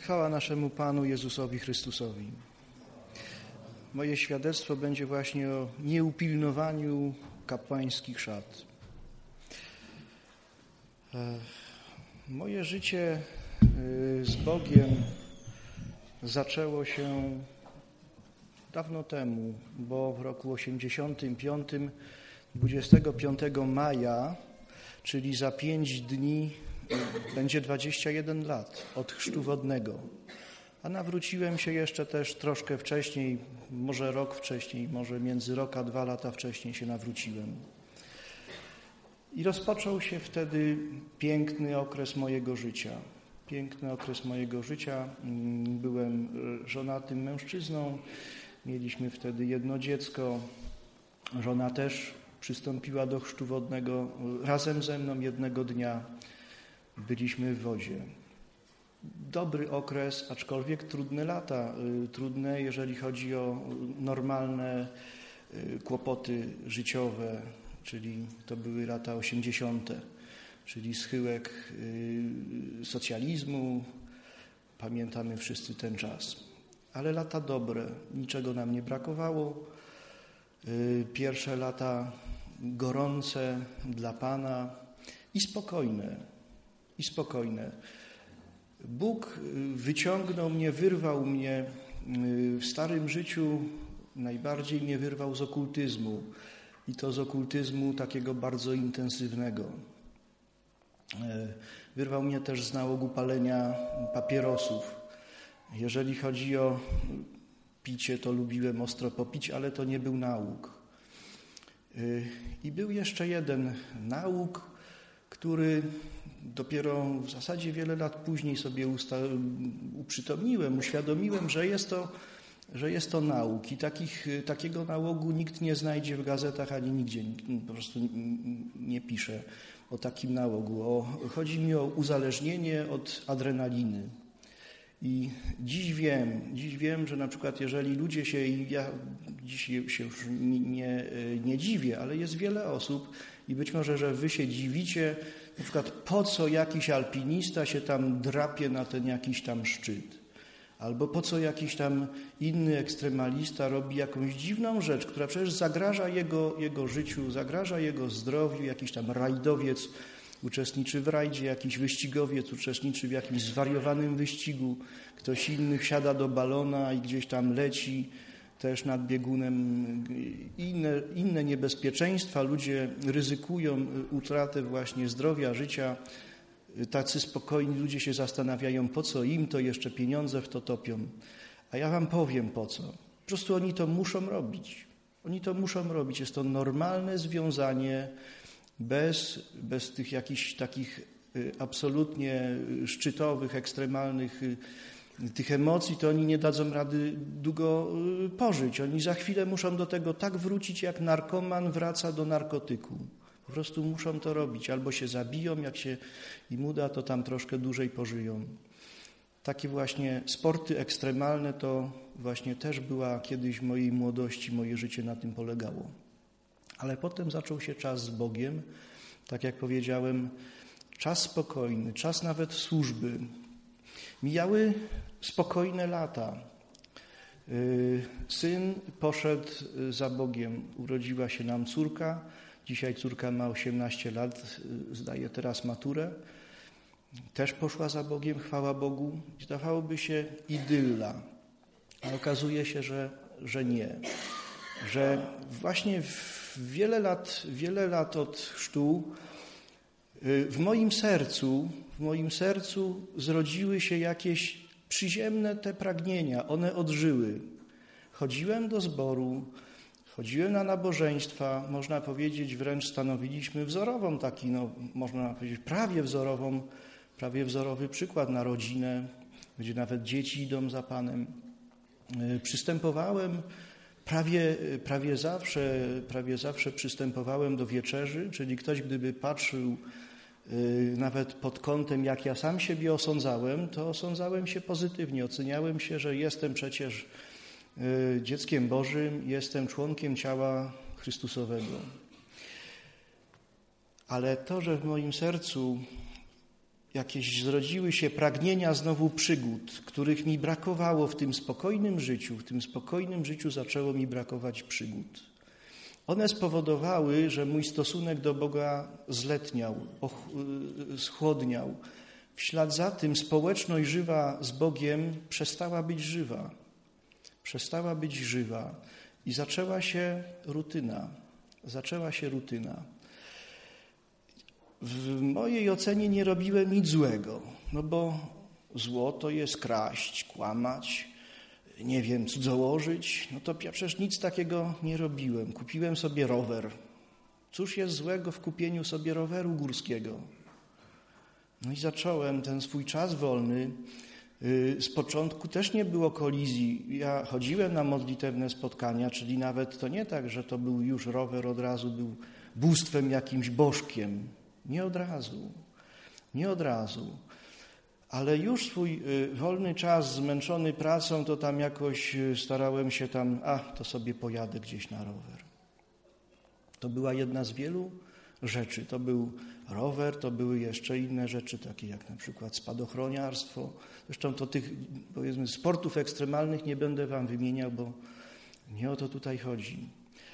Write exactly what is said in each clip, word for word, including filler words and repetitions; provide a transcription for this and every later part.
Chwała naszemu Panu Jezusowi Chrystusowi. Moje świadectwo będzie właśnie o nieupilnowaniu kapłańskich szat. Moje życie z Bogiem zaczęło się dawno temu, bo w roku osiemdziesiątym piątym, dwudziestego piątego maja, czyli za pięć dni, będzie dwadzieścia jeden lat od chrztu wodnego. A nawróciłem się jeszcze też troszkę wcześniej, może rok wcześniej, może między rok a dwa lata wcześniej się nawróciłem. I rozpoczął się wtedy piękny okres mojego życia. Piękny okres mojego życia. Byłem żonatym mężczyzną. Mieliśmy wtedy jedno dziecko. Żona też przystąpiła do chrztu wodnego razem ze mną jednego dnia. Byliśmy w wodzie. Dobry okres, aczkolwiek trudne lata. Trudne, jeżeli chodzi o normalne kłopoty życiowe, czyli to były lata osiemdziesiąte, czyli schyłek socjalizmu. Pamiętamy wszyscy ten czas. Ale lata dobre, niczego nam nie brakowało. Pierwsze lata gorące dla Pana i spokojne. I spokojne. Bóg wyciągnął mnie, wyrwał mnie w starym życiu, najbardziej mnie wyrwał z okultyzmu i to z okultyzmu takiego bardzo intensywnego. Wyrwał mnie też z nałogu palenia papierosów. Jeżeli chodzi o picie, to lubiłem ostro popić, ale to nie był nałóg. I był jeszcze jeden nałóg, który dopiero w zasadzie wiele lat później sobie usta- uprzytomniłem, uświadomiłem, że jest to, że jest to nauk. I takich, takiego nałogu nikt nie znajdzie w gazetach, ani nigdzie po prostu nie pisze o takim nałogu. O, chodzi mi o uzależnienie od adrenaliny. I dziś wiem, dziś wiem, że na przykład jeżeli ludzie się, ja dziś się już nie, nie, nie dziwię, ale jest wiele osób i być może, że wy się dziwicie, na przykład po co jakiś alpinista się tam drapie na ten jakiś tam szczyt, albo po co jakiś tam inny ekstremalista robi jakąś dziwną rzecz, która przecież zagraża jego, jego życiu, zagraża jego zdrowiu, jakiś tam rajdowiec uczestniczy w rajdzie, jakiś wyścigowiec uczestniczy w jakimś zwariowanym wyścigu, ktoś inny wsiada do balona i gdzieś tam leci też nad biegunem. Inne, inne niebezpieczeństwa, ludzie ryzykują utratę właśnie zdrowia, życia. Tacy spokojni ludzie się zastanawiają, po co im to, jeszcze pieniądze w to topią. A ja wam powiem po co. Po prostu oni to muszą robić. Oni to muszą robić. Jest to normalne związanie bez, bez tych jakichś takich absolutnie szczytowych, ekstremalnych tych emocji, to oni nie dadzą rady długo pożyć. Oni za chwilę muszą do tego tak wrócić, jak narkoman wraca do narkotyku. Po prostu muszą to robić. Albo się zabiją, jak się im uda, to tam troszkę dłużej pożyją. Takie właśnie sporty ekstremalne to właśnie też była kiedyś w mojej młodości, moje życie na tym polegało. Ale potem zaczął się czas z Bogiem, tak jak powiedziałem, czas spokojny, czas nawet służby. Mijały spokojne lata. Syn poszedł za Bogiem, urodziła się nam córka. Dzisiaj córka ma osiemnaście lat, zdaje teraz maturę. Też poszła za Bogiem, chwała Bogu. Zdawałoby się idylla, a okazuje się, że, że nie. Że właśnie wiele lat, wiele lat od chrztu w moim sercu, w moim sercu zrodziły się jakieś przyziemne te pragnienia. One odżyły. Chodziłem do zboru, chodziłem na nabożeństwa, można powiedzieć wręcz stanowiliśmy wzorową taki, no można powiedzieć prawie wzorową, prawie wzorowy przykład na rodzinę, gdzie nawet dzieci idą za Panem. Przystępowałem Prawie, prawie, zawsze, prawie zawsze przystępowałem do wieczerzy, czyli ktoś gdyby patrzył yy, nawet pod kątem, jak ja sam siebie osądzałem, to osądzałem się pozytywnie. Oceniałem się, że jestem przecież yy, dzieckiem Bożym, jestem członkiem ciała Chrystusowego. Ale to, że w moim sercu jakieś zrodziły się pragnienia znowu przygód, których mi brakowało w tym spokojnym życiu. W tym spokojnym życiu zaczęło mi brakować przygód. One spowodowały, że mój stosunek do Boga zletniał, schłodniał. W ślad za tym społeczność żywa z Bogiem przestała być żywa. Przestała być żywa i zaczęła się rutyna. Zaczęła się rutyna. W mojej ocenie nie robiłem nic złego, no bo zło to jest kraść, kłamać, nie wiem, cudzołożyć. No to ja przecież nic takiego nie robiłem. Kupiłem sobie rower. Cóż jest złego w kupieniu sobie roweru górskiego? No i zacząłem ten swój czas wolny. Z początku też nie było kolizji. Ja chodziłem na modlitewne spotkania, czyli nawet to nie tak, że to był już rower, od razu był bóstwem jakimś bożkiem. Nie od razu. Nie od razu. Ale już swój wolny czas zmęczony pracą, to tam jakoś starałem się tam, a to sobie pojadę gdzieś na rower. To była jedna z wielu rzeczy. To był rower, to były jeszcze inne rzeczy, takie jak na przykład spadochroniarstwo. Zresztą to tych, powiedzmy, sportów ekstremalnych nie będę wam wymieniał, bo nie o to tutaj chodzi.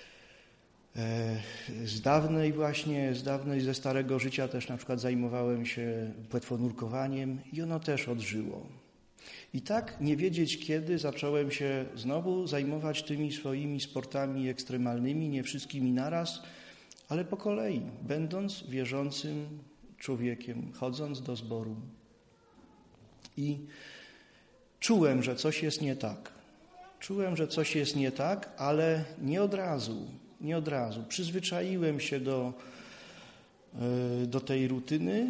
Z dawnej właśnie, z dawnej, ze starego życia też na przykład zajmowałem się płetwonurkowaniem i ono też odżyło. I tak nie wiedzieć kiedy zacząłem się znowu zajmować tymi swoimi sportami ekstremalnymi, nie wszystkimi naraz, ale po kolei, będąc wierzącym człowiekiem, chodząc do zboru. I czułem, że coś jest nie tak. Czułem, że coś jest nie tak, ale nie od razu. Nie od razu. Przyzwyczaiłem się do, do tej rutyny.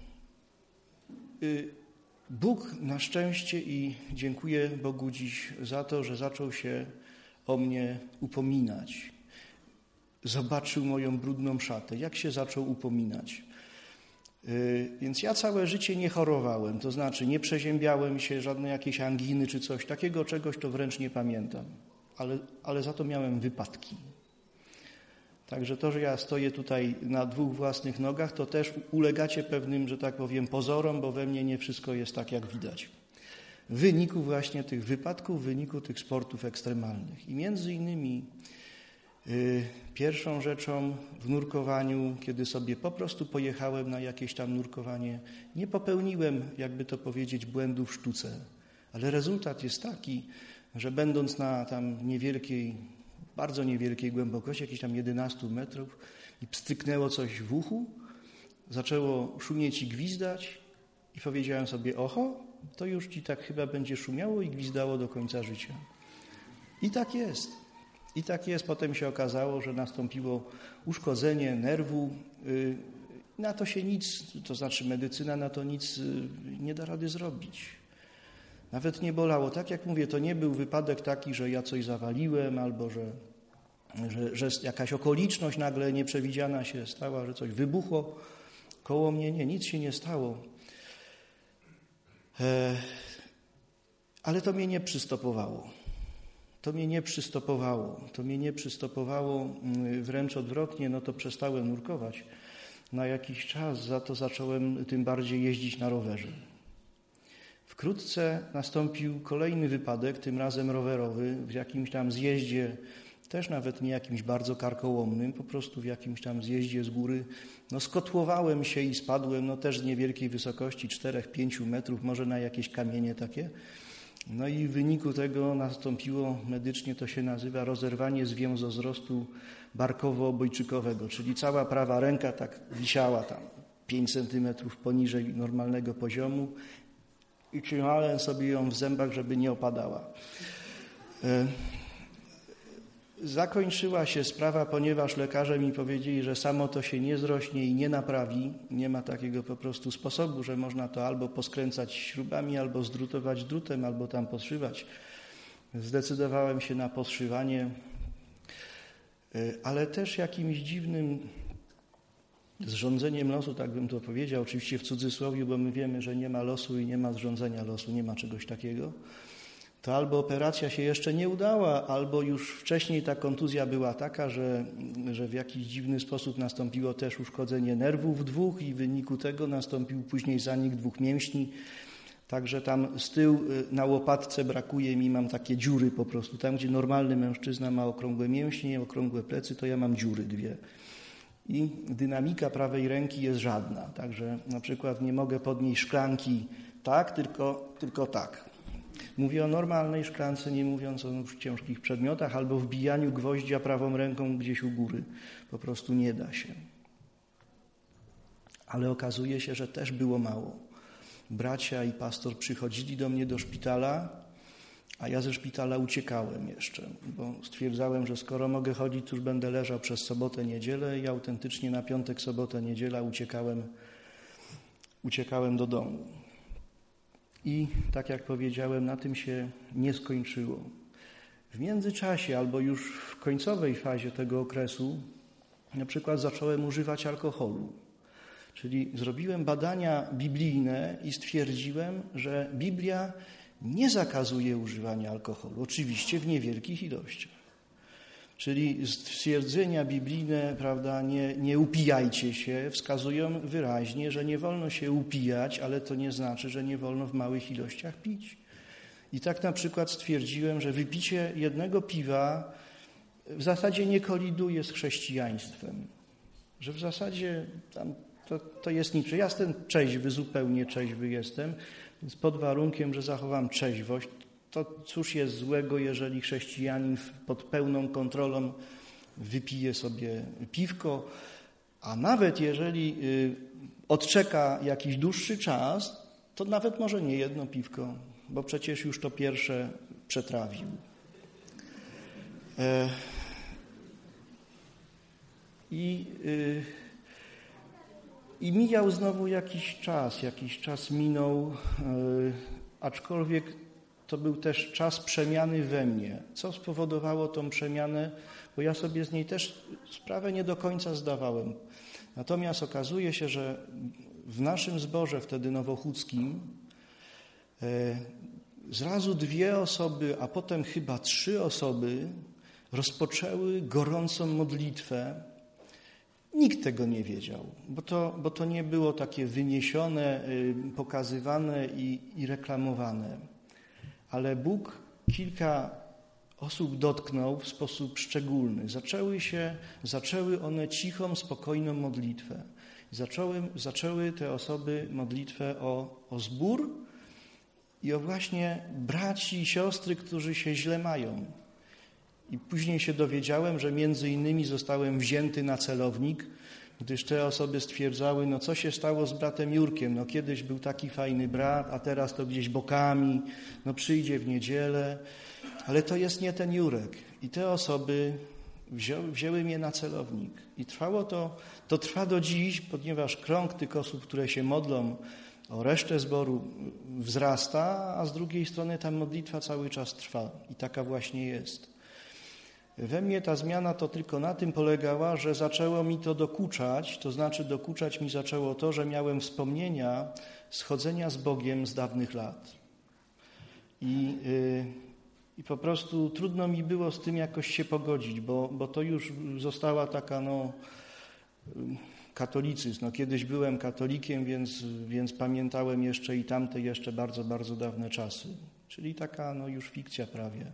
Bóg na szczęście i dziękuję Bogu dziś za to, że zaczął się o mnie upominać. Zobaczył moją brudną szatę. Jak się zaczął upominać? Więc ja całe życie nie chorowałem, to znaczy nie przeziębiałem się, żadne jakieś anginy czy coś takiego, czegoś to wręcz nie pamiętam. Ale, ale za to miałem wypadki. Także to, że ja stoję tutaj na dwóch własnych nogach, to też ulegacie pewnym, że tak powiem, pozorom, bo we mnie nie wszystko jest tak, jak widać. W wyniku właśnie tych wypadków, w wyniku tych sportów ekstremalnych. I między innymi y, pierwszą rzeczą w nurkowaniu, kiedy sobie po prostu pojechałem na jakieś tam nurkowanie, nie popełniłem, jakby to powiedzieć, błędu w sztuce. Ale rezultat jest taki, że będąc na tam niewielkiej, bardzo niewielkiej głębokości, jakieś tam jedenaście metrów i pstryknęło coś w uchu, zaczęło szumieć i gwizdać i powiedziałem sobie, oho, to już ci tak chyba będzie szumiało i gwizdało do końca życia. I tak jest. I tak jest. Potem się okazało, że nastąpiło uszkodzenie nerwu. Na to się nic, to znaczy medycyna na to nic nie da rady zrobić. Nawet nie bolało. Tak jak mówię, to nie był wypadek taki, że ja coś zawaliłem albo że, że, że jakaś okoliczność nagle nieprzewidziana się stała, że coś wybuchło koło mnie. Nie, nic się nie stało. E, ale to mnie nie przystopowało. To mnie nie przystopowało. To mnie nie przystopowało, wręcz odwrotnie, no to przestałem nurkować na jakiś czas, za to zacząłem tym bardziej jeździć na rowerze. Wkrótce nastąpił kolejny wypadek, tym razem rowerowy, w jakimś tam zjeździe, też nawet nie jakimś bardzo karkołomnym, po prostu w jakimś tam zjeździe z góry. No skotłowałem się i spadłem, no też z niewielkiej wysokości, czterech pięciu metrów, może na jakieś kamienie takie. No i w wyniku tego nastąpiło, medycznie to się nazywa, rozerwanie związozrostu barkowo-obojczykowego, czyli cała prawa ręka tak wisiała tam pięć centymetrów poniżej normalnego poziomu. I trzymałem sobie ją w zębach, żeby nie opadała. Zakończyła się sprawa, ponieważ lekarze mi powiedzieli, że samo to się nie zrośnie i nie naprawi. Nie ma takiego po prostu sposobu, że można to albo poskręcać śrubami, albo zdrutować drutem, albo tam podszywać. Zdecydowałem się na podszywanie, ale też jakimś dziwnym zrządzeniem losu, tak bym to powiedział, oczywiście w cudzysłowie, bo my wiemy, że nie ma losu i nie ma zrządzenia losu, nie ma czegoś takiego. to albo operacja się jeszcze nie udała, albo już wcześniej ta kontuzja była taka, że, że w jakiś dziwny sposób nastąpiło też uszkodzenie nerwów dwóch i w wyniku tego nastąpił później zanik dwóch mięśni. Także tam z tyłu na łopatce brakuje mi, mam takie dziury po prostu. Tam, gdzie normalny mężczyzna ma okrągłe mięśnie, okrągłe plecy, to ja mam dziury dwie. I dynamika prawej ręki jest żadna. Także na przykład nie mogę podnieść szklanki tak, tylko, tylko tak. Mówię o normalnej szklance, nie mówiąc o już ciężkich przedmiotach, albo wbijaniu gwoździa prawą ręką gdzieś u góry. Po prostu nie da się. Ale okazuje się, że też było mało. Bracia i pastor przychodzili do mnie do szpitala, a ja ze szpitala uciekałem jeszcze, bo stwierdzałem, że skoro mogę chodzić, to już będę leżał przez sobotę, niedzielę i autentycznie na piątek, sobotę, niedziela uciekałem, uciekałem do domu. I tak jak powiedziałem, na tym się nie skończyło. W międzyczasie albo już w końcowej fazie tego okresu na przykład zacząłem używać alkoholu. Czyli zrobiłem badania biblijne i stwierdziłem, że Biblia nie zakazuje używania alkoholu. Oczywiście w niewielkich ilościach. Czyli stwierdzenia biblijne, prawda, nie, nie upijajcie się, wskazują wyraźnie, że nie wolno się upijać, ale to nie znaczy, że nie wolno w małych ilościach pić. I tak na przykład stwierdziłem, że wypicie jednego piwa w zasadzie nie koliduje z chrześcijaństwem. Że w zasadzie tam to, to jest niczym. Ja jestem trzeźwy, zupełnie trzeźwy jestem, więc pod warunkiem, że zachowam trzeźwość, to cóż jest złego, jeżeli chrześcijanin pod pełną kontrolą wypije sobie piwko, a nawet jeżeli odczeka jakiś dłuższy czas, to nawet może nie jedno piwko, bo przecież już to pierwsze przetrawił. I, i mijał znowu jakiś czas, jakiś czas minął, aczkolwiek to był też czas przemiany we mnie. Co spowodowało tą przemianę? Bo ja sobie z niej też sprawę nie do końca zdawałem. Natomiast okazuje się, że w naszym zborze wtedy nowochódzkim zrazu dwie osoby, a potem chyba trzy osoby rozpoczęły gorącą modlitwę. Nikt tego nie wiedział, bo to, bo to nie było takie wyniesione, pokazywane i, i reklamowane. Ale Bóg kilka osób dotknął w sposób szczególny. Zaczęły się, zaczęły one cichą, spokojną modlitwę. Zaczęły, zaczęły te osoby modlitwę o, o zbór i o właśnie braci i siostry, którzy się źle mają. I później się dowiedziałem, że między innymi zostałem wzięty na celownik, gdyż te osoby stwierdzały, no co się stało z bratem Jurkiem, no kiedyś był taki fajny brat, a teraz to gdzieś bokami, no przyjdzie w niedzielę, ale to jest nie ten Jurek. I te osoby wzięły, wzięły mnie na celownik. I trwało to, to trwa do dziś, ponieważ krąg tych osób, które się modlą o resztę zboru wzrasta, a z drugiej strony ta modlitwa cały czas trwa. I taka właśnie jest. We mnie ta zmiana to tylko na tym polegała, że zaczęło mi to dokuczać, to znaczy dokuczać mi zaczęło to, że miałem wspomnienia schodzenia z Bogiem z dawnych lat. I, yy, i po prostu trudno mi było z tym jakoś się pogodzić, bo, bo to już została taka no, katolicyzm. No, kiedyś byłem katolikiem, więc, więc pamiętałem jeszcze i tamte jeszcze bardzo, bardzo dawne czasy. Czyli taka no, już fikcja prawie.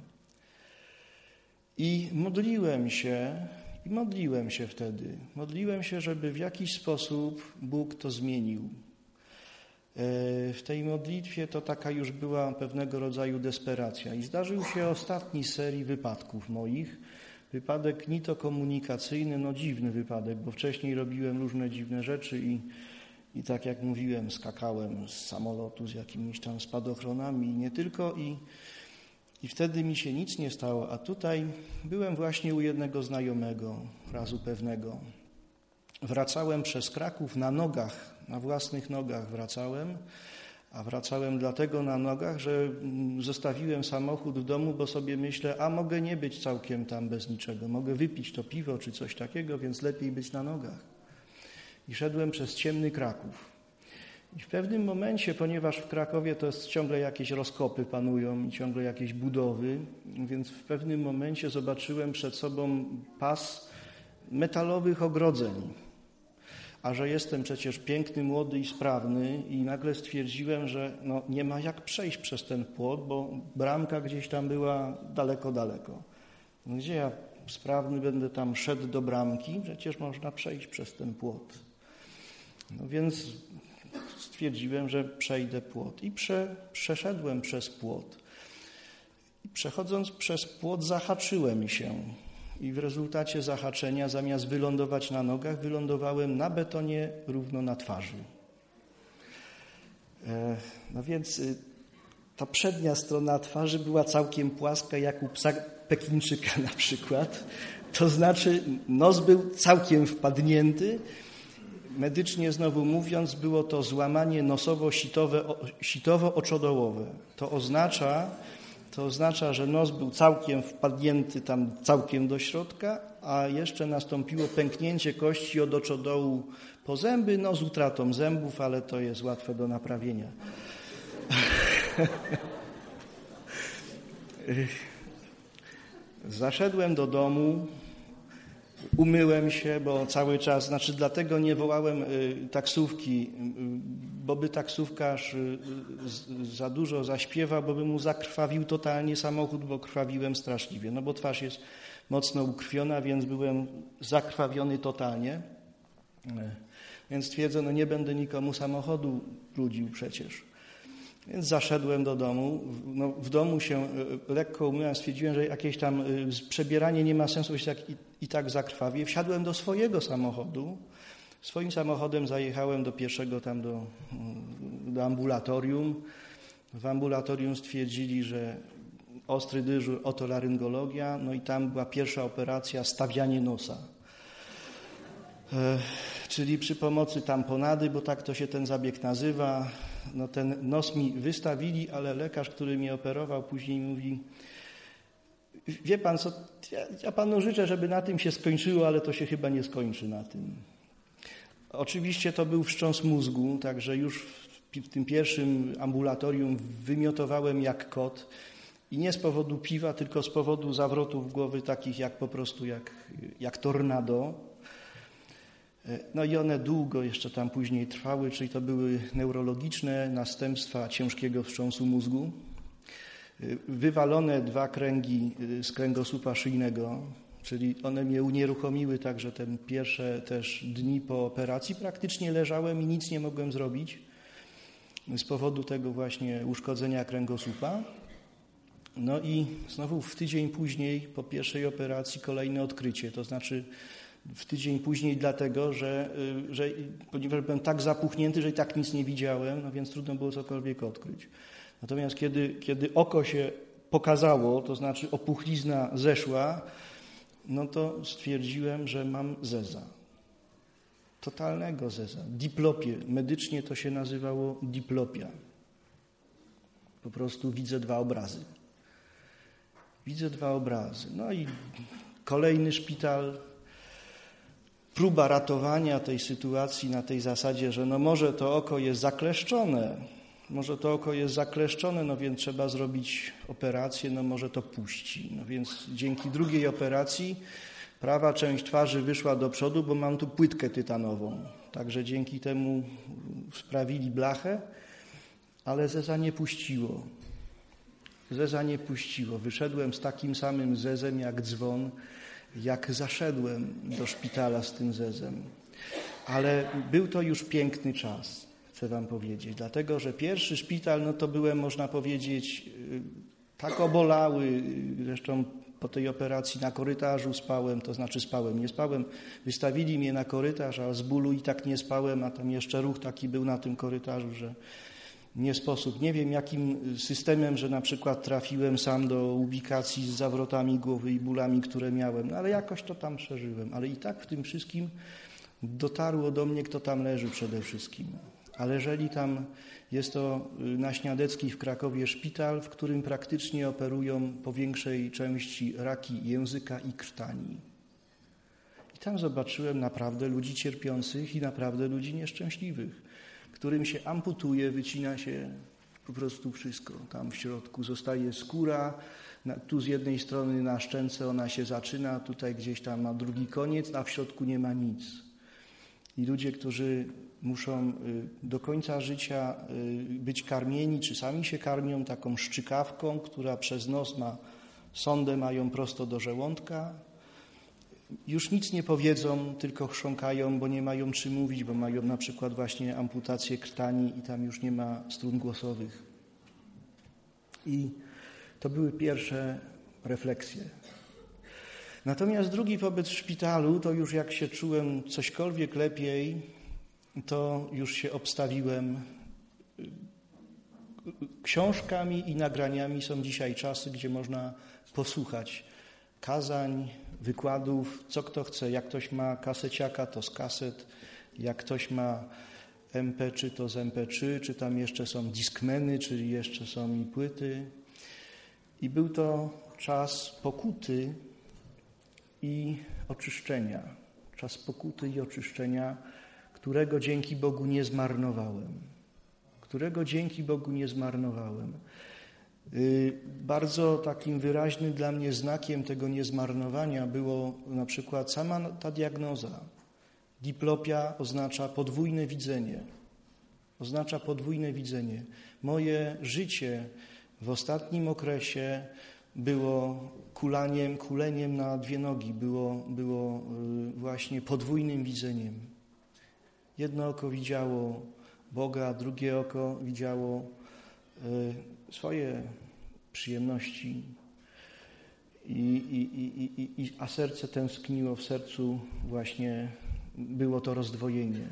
I modliłem się, i modliłem się wtedy. Modliłem się, żeby w jakiś sposób Bóg to zmienił. W tej modlitwie to taka już była pewnego rodzaju desperacja. I zdarzył się ostatni z serii wypadków moich. Wypadek ni to komunikacyjny, no dziwny wypadek, bo wcześniej robiłem różne dziwne rzeczy i, i tak jak mówiłem, skakałem z samolotu z jakimiś tam spadochronami i nie tylko. I I wtedy mi się nic nie stało, a tutaj byłem właśnie u jednego znajomego, razu pewnego. Wracałem przez Kraków na nogach, na własnych nogach wracałem, a wracałem dlatego na nogach, że zostawiłem samochód w domu, bo sobie myślę, a mogę nie być całkiem tam bez niczego, mogę wypić to piwo czy coś takiego, więc lepiej być na nogach. I szedłem przez ciemny Kraków. I w pewnym momencie, ponieważ w Krakowie to jest ciągle jakieś rozkopy panują i ciągle jakieś budowy, więc w pewnym momencie zobaczyłem przed sobą pas metalowych ogrodzeń. A że jestem przecież piękny, młody i sprawny i nagle stwierdziłem, że no nie ma jak przejść przez ten płot, bo bramka gdzieś tam była daleko, daleko. No gdzie ja sprawny będę tam szedł do bramki? Przecież można przejść przez ten płot. No więc stwierdziłem, że przejdę płot i prze, przeszedłem przez płot. I przechodząc przez płot zahaczyłem się i w rezultacie zahaczenia zamiast wylądować na nogach, wylądowałem na betonie równo na twarzy. E, no więc ta przednia strona twarzy była całkiem płaska, jak u psa Pekińczyka na przykład. To znaczy nos był całkiem wpadnięty. Medycznie znowu mówiąc, było to złamanie nosowo-sitowo-oczodołowe. To oznacza, to oznacza, że nos był całkiem wpadnięty tam całkiem do środka, a jeszcze nastąpiło pęknięcie kości od oczodołu po zęby, no z utratą zębów, ale to jest łatwe do naprawienia. Zaszedłem do domu, umyłem się, bo cały czas, znaczy dlatego nie wołałem taksówki, bo by taksówkarz za dużo zaśpiewał, bo by mu zakrwawił totalnie samochód, bo krwawiłem straszliwie, no bo twarz jest mocno ukrwiona, więc byłem zakrwawiony totalnie. Więc twierdzę, no nie będę nikomu samochodu brudził przecież. Więc zaszedłem do domu. No, w domu się lekko umyłem, stwierdziłem, że jakieś tam przebieranie nie ma sensu, jeśli tak, i, i tak zakrwawię. Wsiadłem do swojego samochodu. Swoim samochodem zajechałem do pierwszego tam do, do ambulatorium. W ambulatorium stwierdzili, że ostry dyżur, otolaryngologia, no i tam była pierwsza operacja, stawianie nosa. E, czyli przy pomocy tamponady, bo tak to się ten zabieg nazywa, no ten nos mi wystawili, ale lekarz, który mnie operował, później mówi: wie pan co, ja, ja panu życzę, żeby na tym się skończyło, ale to się chyba nie skończy na tym. Oczywiście to był wstrząs mózgu, także już w, w tym pierwszym ambulatorium wymiotowałem jak kot i nie z powodu piwa, tylko z powodu zawrotów głowy takich jak po prostu jak, jak tornado. No i one długo jeszcze tam później trwały, czyli to były neurologiczne następstwa ciężkiego wstrząsu mózgu. Wywalone dwa kręgi z kręgosłupa szyjnego, czyli one mnie unieruchomiły, także te pierwsze też dni po operacji praktycznie leżałem i nic nie mogłem zrobić z powodu tego właśnie uszkodzenia kręgosłupa. No i znowu w tydzień później po pierwszej operacji kolejne odkrycie, to znaczy w tydzień później dlatego, że, że ponieważ byłem tak zapuchnięty, że i tak nic nie widziałem, no więc trudno było cokolwiek odkryć. Natomiast kiedy, kiedy oko się pokazało, to znaczy opuchlizna zeszła, no to stwierdziłem, że mam zeza. Totalnego zeza. Diplopię. Medycznie to się nazywało diplopia. Po prostu widzę dwa obrazy. Widzę dwa obrazy. No i kolejny szpital. Próba ratowania tej sytuacji na tej zasadzie, że no może to oko jest zakleszczone, może to oko jest zakleszczone, no więc trzeba zrobić operację, no może to puści. No więc dzięki drugiej operacji prawa część twarzy wyszła do przodu, bo mam tu płytkę tytanową. Także dzięki temu sprawili blachę, ale zeza nie puściło. Zeza nie puściło. Wyszedłem z takim samym zezem jak dzwon, jak zaszedłem do szpitala z tym zezem. Ale był to już piękny czas, chcę wam powiedzieć, dlatego, że pierwszy szpital, no to byłem, można powiedzieć, tak obolały, zresztą po tej operacji na korytarzu spałem, to znaczy spałem, nie spałem, wystawili mnie na korytarz, a z bólu i tak nie spałem, a tam jeszcze ruch taki był na tym korytarzu, że nie sposób. Nie wiem jakim systemem, że na przykład trafiłem sam do ubikacji z zawrotami głowy i bólami, które miałem, no ale jakoś to tam przeżyłem. Ale i tak w tym wszystkim dotarło do mnie, kto tam leży przede wszystkim. A leżeli tam, jest to na Śniadeckiej w Krakowie szpital, w którym praktycznie operują po większej części raki języka i krtani. I tam zobaczyłem naprawdę ludzi cierpiących i naprawdę ludzi nieszczęśliwych. którym się amputuje, wycina się po prostu wszystko. Tam w środku zostaje skóra, tu z jednej strony na szczęce ona się zaczyna, tutaj gdzieś tam ma drugi koniec, a w środku nie ma nic. I ludzie, którzy muszą do końca życia być karmieni, czy sami się karmią taką szczykawką, która przez nos ma sondę, mają prosto do żołądka, już nic nie powiedzą, tylko chrząkają, bo nie mają czym mówić, bo mają na przykład właśnie amputację krtani i tam już nie ma strun głosowych. I to były pierwsze refleksje. Natomiast drugi pobyt w szpitalu, to już jak się czułem cośkolwiek lepiej, to już się obstawiłem książkami i nagraniami. Są dzisiaj czasy, gdzie można posłuchać kazań, wykładów, co kto chce. Jak ktoś ma kaseciaka, to z kaset. Jak ktoś ma em pe trzy, to z em pe trzy, czy tam jeszcze są diskmeny, czyli jeszcze są i płyty. I był to czas pokuty i oczyszczenia. Czas pokuty i oczyszczenia, którego dzięki Bogu nie zmarnowałem. Którego dzięki Bogu nie zmarnowałem. Bardzo takim wyraźnym dla mnie znakiem tego niezmarnowania było na przykład sama ta diagnoza. Diplopia oznacza podwójne widzenie. Oznacza podwójne widzenie. Moje życie w ostatnim okresie było kulaniem, kuleniem na dwie nogi, było, było właśnie podwójnym widzeniem. Jedno oko widziało Boga, drugie oko widziało swoje przyjemności, I, i, i, i, a serce tęskniło, w sercu właśnie było to rozdwojenie.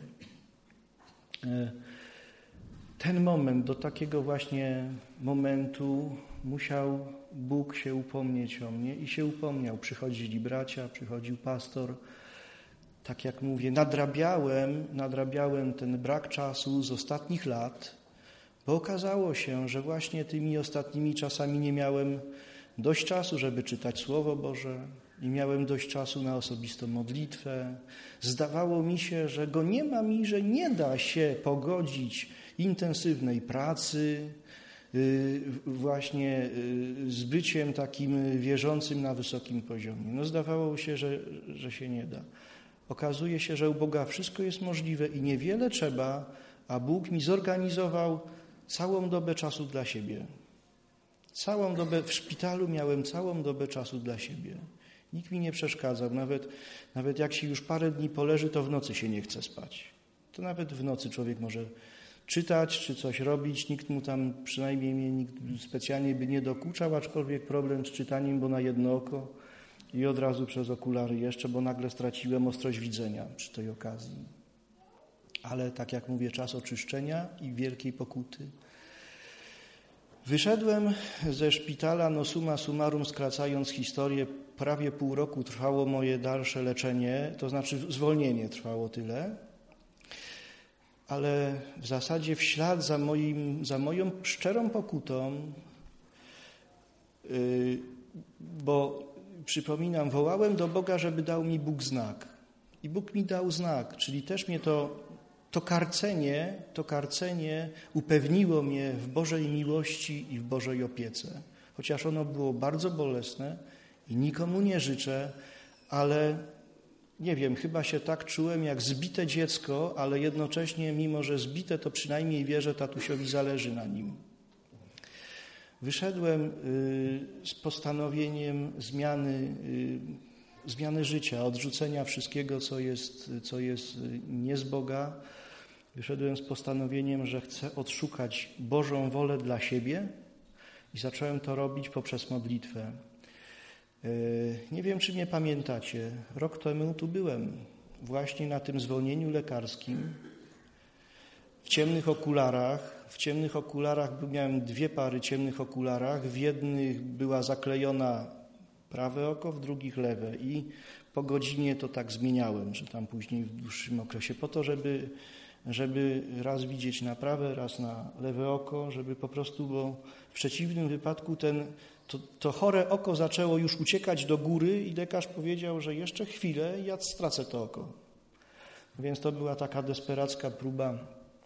Ten moment, do takiego właśnie momentu musiał Bóg się upomnieć o mnie i się upomniał. Przychodzili bracia, przychodził pastor. Tak jak mówię, nadrabiałem, nadrabiałem ten brak czasu z ostatnich lat, bo okazało się, że właśnie tymi ostatnimi czasami nie miałem dość czasu, żeby czytać Słowo Boże, nie miałem dość czasu na osobistą modlitwę. Zdawało mi się, że go nie ma mi, że nie da się pogodzić intensywnej pracy właśnie z byciem takim wierzącym na wysokim poziomie. No zdawało się, że, że się nie da. Okazuje się, że u Boga wszystko jest możliwe i niewiele trzeba, a Bóg mi zorganizował całą dobę czasu dla siebie. Całą dobę w szpitalu miałem całą dobę czasu dla siebie. Nikt mi nie przeszkadzał. Nawet, nawet jak się już parę dni poleży, to w nocy się nie chce spać. To nawet w nocy człowiek może czytać czy coś robić. Nikt mu tam, przynajmniej mnie nikt specjalnie by nie dokuczał, aczkolwiek problem z czytaniem, bo na jedno oko i od razu przez okulary jeszcze, bo nagle straciłem ostrość widzenia przy tej okazji. Ale tak jak mówię, czas oczyszczenia i wielkiej pokuty. Wyszedłem ze szpitala, no summa summarum, skracając historię, prawie pół roku trwało moje dalsze leczenie, to znaczy zwolnienie trwało tyle, ale w zasadzie w ślad za, moim, za moją szczerą pokutą, yy, bo przypominam, wołałem do Boga, żeby dał mi Bóg znak. I Bóg mi dał znak, czyli też mnie to To karcenie, to karcenie upewniło mnie w Bożej miłości i w Bożej opiece. Chociaż ono było bardzo bolesne i nikomu nie życzę, ale nie wiem, chyba się tak czułem jak zbite dziecko, ale jednocześnie, mimo że zbite, to przynajmniej wie, że tatusiowi zależy na nim. Wyszedłem z postanowieniem zmiany, zmiany życia, odrzucenia wszystkiego, co jest, co jest nie z Boga. Wyszedłem z postanowieniem, że chcę odszukać Bożą wolę dla siebie i zacząłem to robić poprzez modlitwę. Nie wiem, czy mnie pamiętacie. Rok temu tu byłem, właśnie na tym zwolnieniu lekarskim, w ciemnych okularach. W ciemnych okularach miałem dwie pary ciemnych okularach. W jednych była zaklejona prawe oko, w drugich lewe. I po godzinie to tak zmieniałem, że tam później w dłuższym okresie, po to, żeby, żeby raz widzieć na prawe, raz na lewe oko, żeby po prostu, bo w przeciwnym wypadku ten, to, to chore oko zaczęło już uciekać do góry i lekarz powiedział, że jeszcze chwilę i ja stracę to oko. Więc to była taka desperacka próba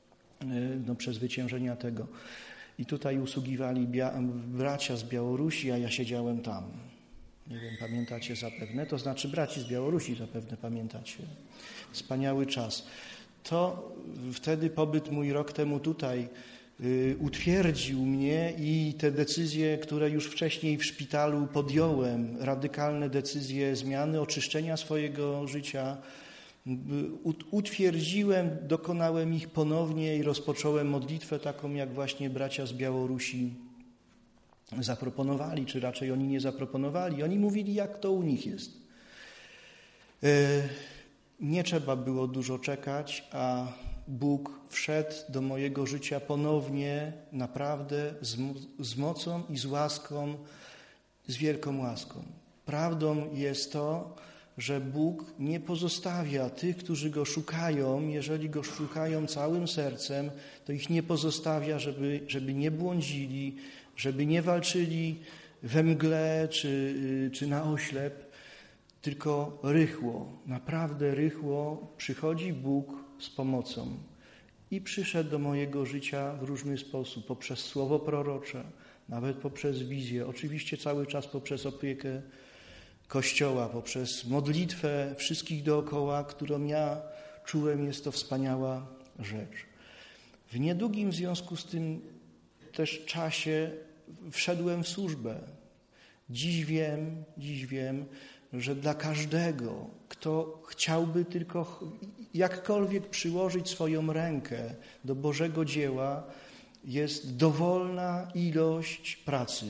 no, przezwyciężenia tego. I tutaj usługiwali bia- bracia z Białorusi, a ja siedziałem tam. Nie wiem, pamiętacie zapewne? To znaczy braci z Białorusi zapewne pamiętacie. Wspaniały czas. To wtedy pobyt mój rok temu tutaj y, utwierdził mnie i te decyzje, które już wcześniej w szpitalu podjąłem, radykalne decyzje zmiany, oczyszczenia swojego życia, utwierdziłem, dokonałem ich ponownie i rozpocząłem modlitwę taką, jak właśnie bracia z Białorusi zaproponowali, czy raczej oni nie zaproponowali. Oni mówili, jak to u nich jest. Nie trzeba było dużo czekać, a Bóg wszedł do mojego życia ponownie, naprawdę z, z mocą i z łaską, z wielką łaską. Prawdą jest to, że Bóg nie pozostawia tych, którzy Go szukają. Jeżeli Go szukają całym sercem, to ich nie pozostawia, żeby, żeby nie błądzili, żeby nie walczyli we mgle czy, czy na oślep, tylko rychło, naprawdę rychło przychodzi Bóg z pomocą. I przyszedł do mojego życia w różny sposób, poprzez słowo prorocze, nawet poprzez wizję, oczywiście cały czas poprzez opiekę Kościoła, poprzez modlitwę wszystkich dookoła, którą ja czułem, jest to wspaniała rzecz. W niedługim w związku z tym też czasie wszedłem w służbę. Dziś wiem, dziś wiem, że dla każdego, kto chciałby tylko jakkolwiek przyłożyć swoją rękę do Bożego dzieła, jest dowolna ilość pracy.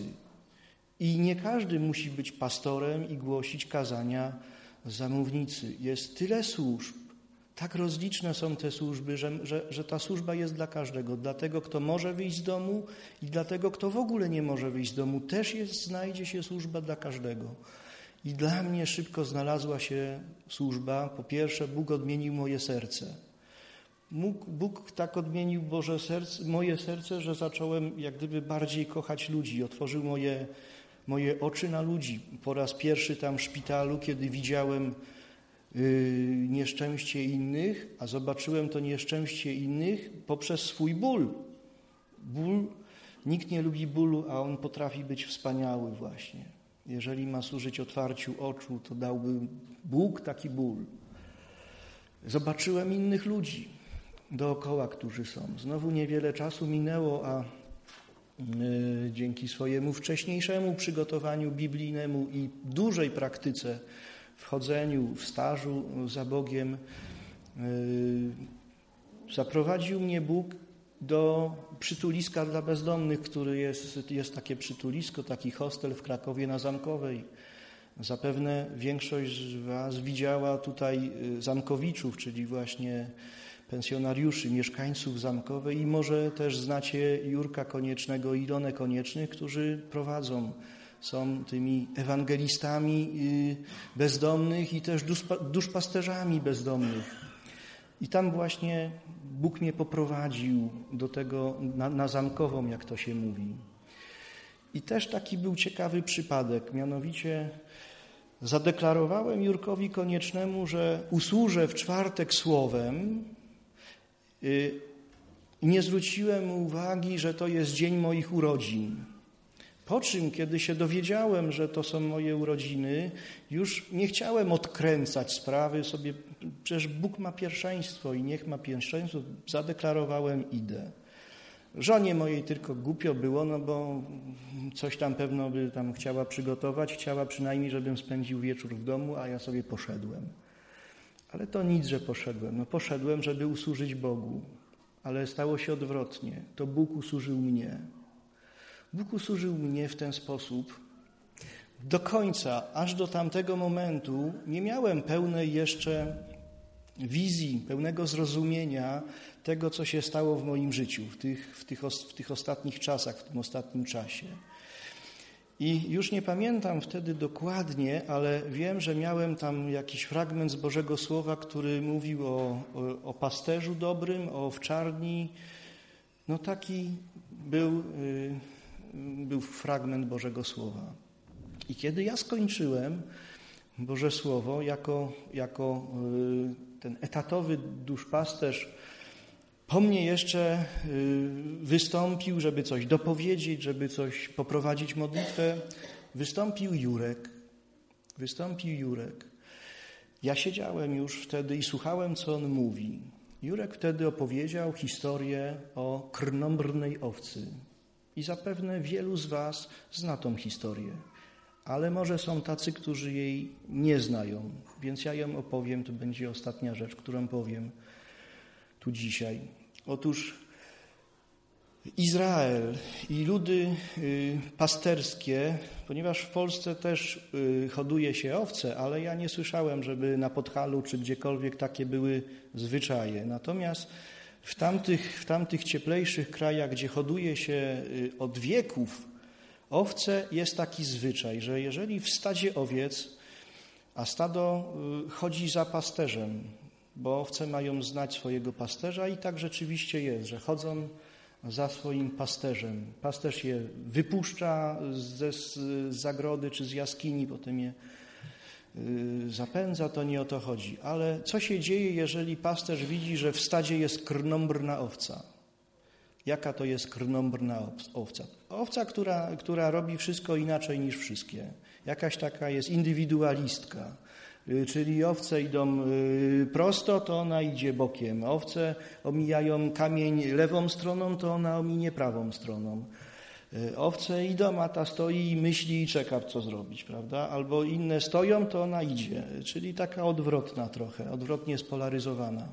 I nie każdy musi być pastorem i głosić kazania z mównicy. Jest tyle służb, tak rozliczne są te służby, że, że, że ta służba jest dla każdego. Dla tego, kto może wyjść z domu i dla tego, kto w ogóle nie może wyjść z domu, też jest, znajdzie się służba dla każdego. I dla mnie szybko znalazła się służba. Po pierwsze, Bóg odmienił moje serce. Bóg, Bóg tak odmienił Boże serce, moje serce, że zacząłem jak gdyby bardziej kochać ludzi. Otworzył moje, moje oczy na ludzi. Po raz pierwszy tam w szpitalu, kiedy widziałem yy, nieszczęście innych, a zobaczyłem to nieszczęście innych poprzez swój ból. Ból, nikt nie lubi bólu, a on potrafi być wspaniały właśnie. Jeżeli ma służyć otwarciu oczu, to dałby Bóg taki ból. Zobaczyłem innych ludzi dookoła, którzy są. Znowu niewiele czasu minęło, a y, dzięki swojemu wcześniejszemu przygotowaniu biblijnemu i dużej praktyce w chodzeniu, w stażu za Bogiem, y, zaprowadził mnie Bóg do przytuliska dla bezdomnych, który jest, jest takie przytulisko, taki hostel w Krakowie na Zamkowej. Zapewne większość z was widziała tutaj zamkowiczów, czyli właśnie pensjonariuszy, mieszkańców Zamkowej i może też znacie Jurka Koniecznego i Ilonę Koniecznych, którzy prowadzą, są tymi ewangelistami bezdomnych i też duszpasterzami bezdomnych. I tam właśnie Bóg mnie poprowadził do tego, na, na Zamkową, jak to się mówi. I też taki był ciekawy przypadek, mianowicie zadeklarowałem Jurkowi Koniecznemu, że usłużę w czwartek słowem i nie zwróciłem mu uwagi, że to jest dzień moich urodzin. Po czym, kiedy się dowiedziałem, że to są moje urodziny, już nie chciałem odkręcać sprawy sobie, przecież Bóg ma pierwszeństwo i niech ma pierwszeństwo, zadeklarowałem, idę. Żonie mojej tylko głupio było, no bo coś tam pewno by tam chciała przygotować, chciała przynajmniej, żebym spędził wieczór w domu, a ja sobie poszedłem. Ale to nic, że poszedłem. No poszedłem, żeby usłużyć Bogu, ale stało się odwrotnie. To Bóg usłużył mnie. Bóg usłużył mnie w ten sposób. Do końca, aż do tamtego momentu nie miałem pełnej jeszcze wizji, pełnego zrozumienia tego, co się stało w moim życiu, w tych, w tych, w tych ostatnich czasach, w tym ostatnim czasie. I już nie pamiętam wtedy dokładnie, ale wiem, że miałem tam jakiś fragment z Bożego Słowa, który mówił o, o, o pasterzu dobrym, o owczarni. No taki był, y, był fragment Bożego Słowa. I kiedy ja skończyłem Boże Słowo jako, jako y, ten etatowy duszpasterz Po mnie jeszcze wystąpił, żeby coś dopowiedzieć, żeby coś poprowadzić modlitwę, wystąpił Jurek. Wystąpił Jurek. Ja siedziałem już wtedy i słuchałem, co on mówi. Jurek wtedy opowiedział historię o krnąbrnej owcy. I zapewne wielu z was zna tą historię. Ale może są tacy, którzy jej nie znają. Więc ja ją opowiem, to będzie ostatnia rzecz, którą powiem tu dzisiaj. Otóż Izrael i ludy pasterskie, ponieważ w Polsce też hoduje się owce, ale ja nie słyszałem, żeby na Podhalu czy gdziekolwiek takie były zwyczaje. Natomiast w tamtych, w tamtych cieplejszych krajach, gdzie hoduje się od wieków owce, jest taki zwyczaj, że jeżeli w stadzie owiec, a stado chodzi za pasterzem, bo owce mają znać swojego pasterza i tak rzeczywiście jest, że chodzą za swoim pasterzem. Pasterz je wypuszcza ze, z zagrody czy z jaskini, potem je y, zapędza, to nie o to chodzi. Ale co się dzieje, jeżeli pasterz widzi, że w stadzie jest krnąbrna owca? Jaka to jest krnąbrna owca? Owca, która, która robi wszystko inaczej niż wszystkie. Jakaś taka jest indywidualistka. Czyli owce idą prosto, to ona idzie bokiem. Owce omijają kamień lewą stroną, to ona ominie prawą stroną. Owce idą, a ta stoi i myśli i czeka, co zrobić, prawda? Albo inne stoją, to ona idzie. Czyli taka odwrotna trochę, odwrotnie spolaryzowana.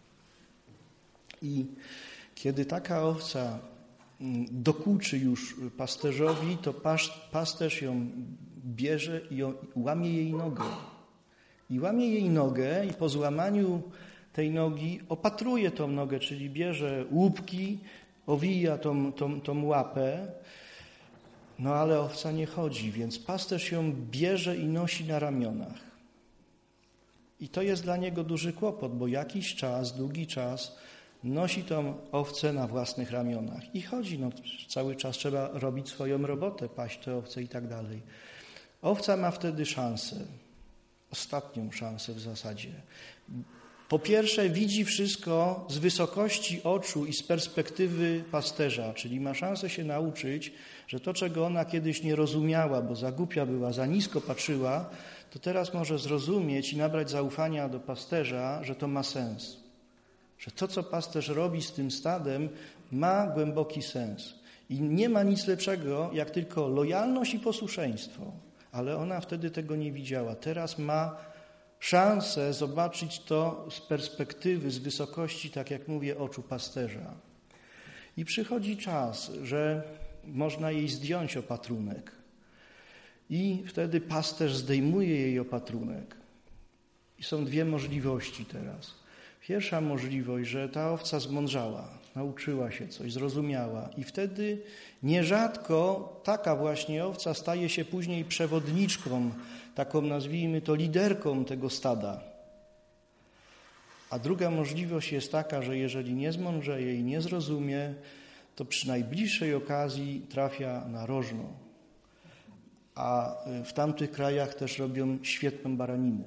I kiedy taka owca dokuczy już pasterzowi, to pasterz ją bierze i ją, łamie jej nogę. I łamie jej nogę i po złamaniu tej nogi opatruje tą nogę, czyli bierze łupki, owija tą, tą, tą łapę, no ale owca nie chodzi, więc pasterz ją bierze i nosi na ramionach. I to jest dla niego duży kłopot, bo jakiś czas, długi czas nosi tą owcę na własnych ramionach. I chodzi, no cały czas trzeba robić swoją robotę, paść te owce i tak dalej. Owca ma wtedy szansę. Ostatnią szansę w zasadzie. Po pierwsze widzi wszystko z wysokości oczu i z perspektywy pasterza, czyli ma szansę się nauczyć, że to, czego ona kiedyś nie rozumiała, bo za głupia była, za nisko patrzyła, to teraz może zrozumieć i nabrać zaufania do pasterza, że to ma sens. Że to, co pasterz robi z tym stadem, ma głęboki sens. I nie ma nic lepszego, jak tylko lojalność i posłuszeństwo. Ale ona wtedy tego nie widziała. Teraz ma szansę zobaczyć to z perspektywy, z wysokości, tak jak mówię, oczu pasterza. I przychodzi czas, że można jej zdjąć opatrunek. I wtedy pasterz zdejmuje jej opatrunek. I są dwie możliwości teraz. Pierwsza możliwość, że ta owca zmądrzała, nauczyła się coś, zrozumiała i wtedy nierzadko taka właśnie owca staje się później przewodniczką, taką nazwijmy to liderką tego stada. A druga możliwość jest taka, że jeżeli nie zmądrzeje i nie zrozumie, to przy najbliższej okazji trafia na rożno. A w tamtych krajach też robią świetną baraninę.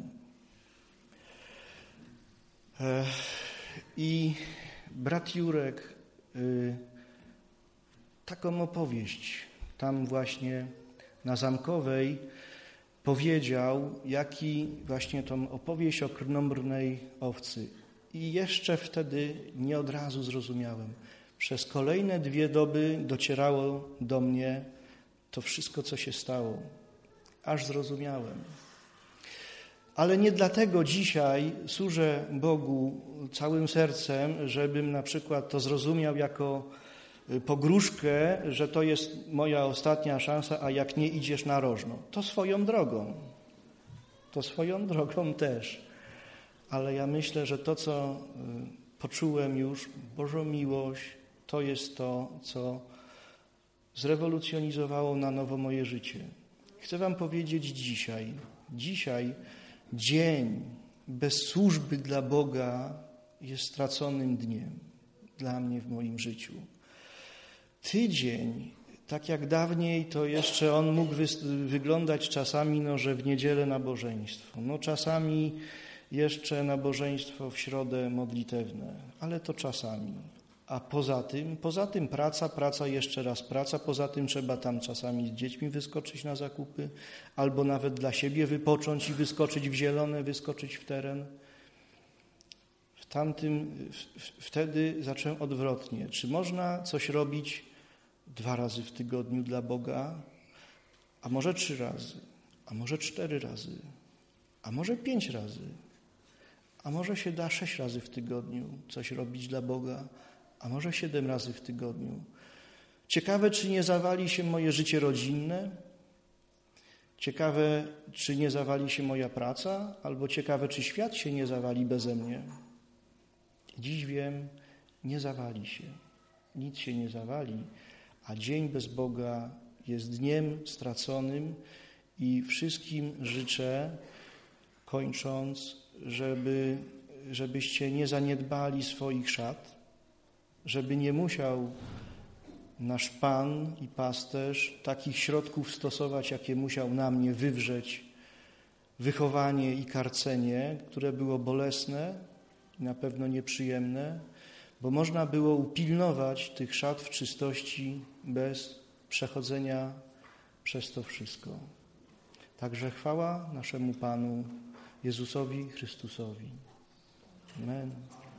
I brat Jurek y, taką opowieść tam właśnie na Zamkowej powiedział, jaki właśnie tą opowieść o krnąbrnej owcy. I jeszcze wtedy nie od razu zrozumiałem. Przez kolejne dwie doby docierało do mnie to wszystko, co się stało. Aż zrozumiałem. Ale nie dlatego dzisiaj służę Bogu całym sercem, żebym na przykład to zrozumiał jako pogróżkę, że to jest moja ostatnia szansa, a jak nie idziesz na rożno. To swoją drogą. To swoją drogą też. Ale ja myślę, że to, co poczułem już, Bożą miłość, to jest to, co zrewolucjonizowało na nowo moje życie. Chcę wam powiedzieć dzisiaj, dzisiaj dzień bez służby dla Boga jest straconym dniem dla mnie w moim życiu. Tydzień, tak jak dawniej, to jeszcze on mógł wy- wyglądać czasami, no, że w niedzielę nabożeństwo, no czasami jeszcze nabożeństwo w środę modlitewne, ale to czasami. A poza tym, poza tym praca, praca, jeszcze raz praca, poza tym trzeba tam czasami z dziećmi wyskoczyć na zakupy, albo nawet dla siebie wypocząć i wyskoczyć w zielone, wyskoczyć w teren. W tamtym, w, wtedy zacząłem odwrotnie. Czy można coś robić dwa razy w tygodniu dla Boga? A może trzy razy? A może cztery razy? A może pięć razy? A może się da sześć razy w tygodniu coś robić dla Boga? A może siedem razy w tygodniu? Ciekawe, czy nie zawali się moje życie rodzinne? Ciekawe, czy nie zawali się moja praca? Albo ciekawe, czy świat się nie zawali beze mnie? Dziś wiem, nie zawali się. Nic się nie zawali, a dzień bez Boga jest dniem straconym i wszystkim życzę, kończąc, żeby, żebyście nie zaniedbali swoich szat, żeby nie musiał nasz Pan i pasterz takich środków stosować, jakie musiał na mnie wywrzeć wychowanie i karcenie, które było bolesne i na pewno nieprzyjemne, bo można było upilnować tych szat w czystości bez przechodzenia przez to wszystko. Także chwała naszemu Panu Jezusowi Chrystusowi. Amen.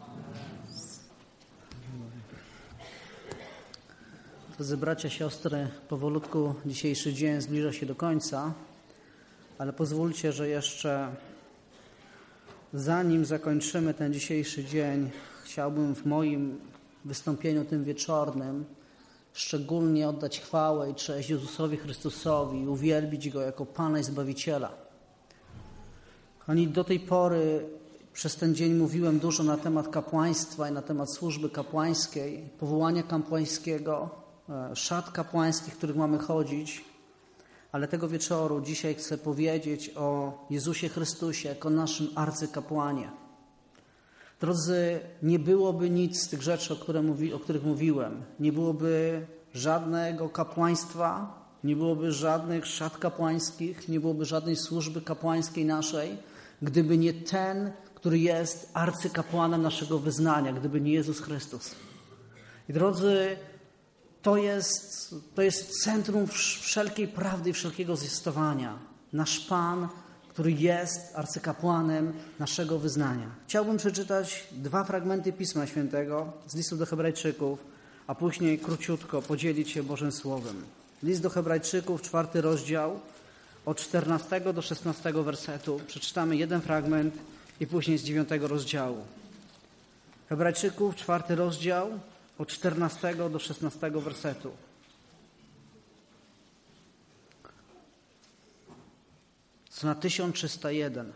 Drodzy bracia, siostry, powolutku dzisiejszy dzień zbliża się do końca, ale pozwólcie, że jeszcze zanim zakończymy ten dzisiejszy dzień, chciałbym w moim wystąpieniu tym wieczornym szczególnie oddać chwałę i cześć Jezusowi Chrystusowi i uwielbić Go jako Pana i Zbawiciela. Kochani, do tej pory przez ten dzień mówiłem dużo na temat kapłaństwa i na temat służby kapłańskiej, powołania kapłańskiego, szat kapłańskich, w których mamy chodzić, ale tego wieczoru dzisiaj chcę powiedzieć o Jezusie Chrystusie jako naszym arcykapłanie. Drodzy, nie byłoby nic z tych rzeczy, o, które mówi, o których mówiłem. Nie byłoby żadnego kapłaństwa, nie byłoby żadnych szat kapłańskich, nie byłoby żadnej służby kapłańskiej naszej, gdyby nie ten, który jest arcykapłanem naszego wyznania, gdyby nie Jezus Chrystus. I drodzy, to jest, to jest centrum wszelkiej prawdy i wszelkiego zwiastowania. Nasz Pan, który jest arcykapłanem naszego wyznania. Chciałbym przeczytać dwa fragmenty Pisma Świętego z listu do Hebrajczyków, a później króciutko podzielić się Bożym Słowem. List do Hebrajczyków, czwarty rozdział, od czternastego do szesnastego wersetu. Przeczytamy jeden fragment i później z dziewiątego rozdziału. Hebrajczyków, czwarty rozdział, od czternastego do szesnastego wersetu. Strona tysiąc trzysta jeden.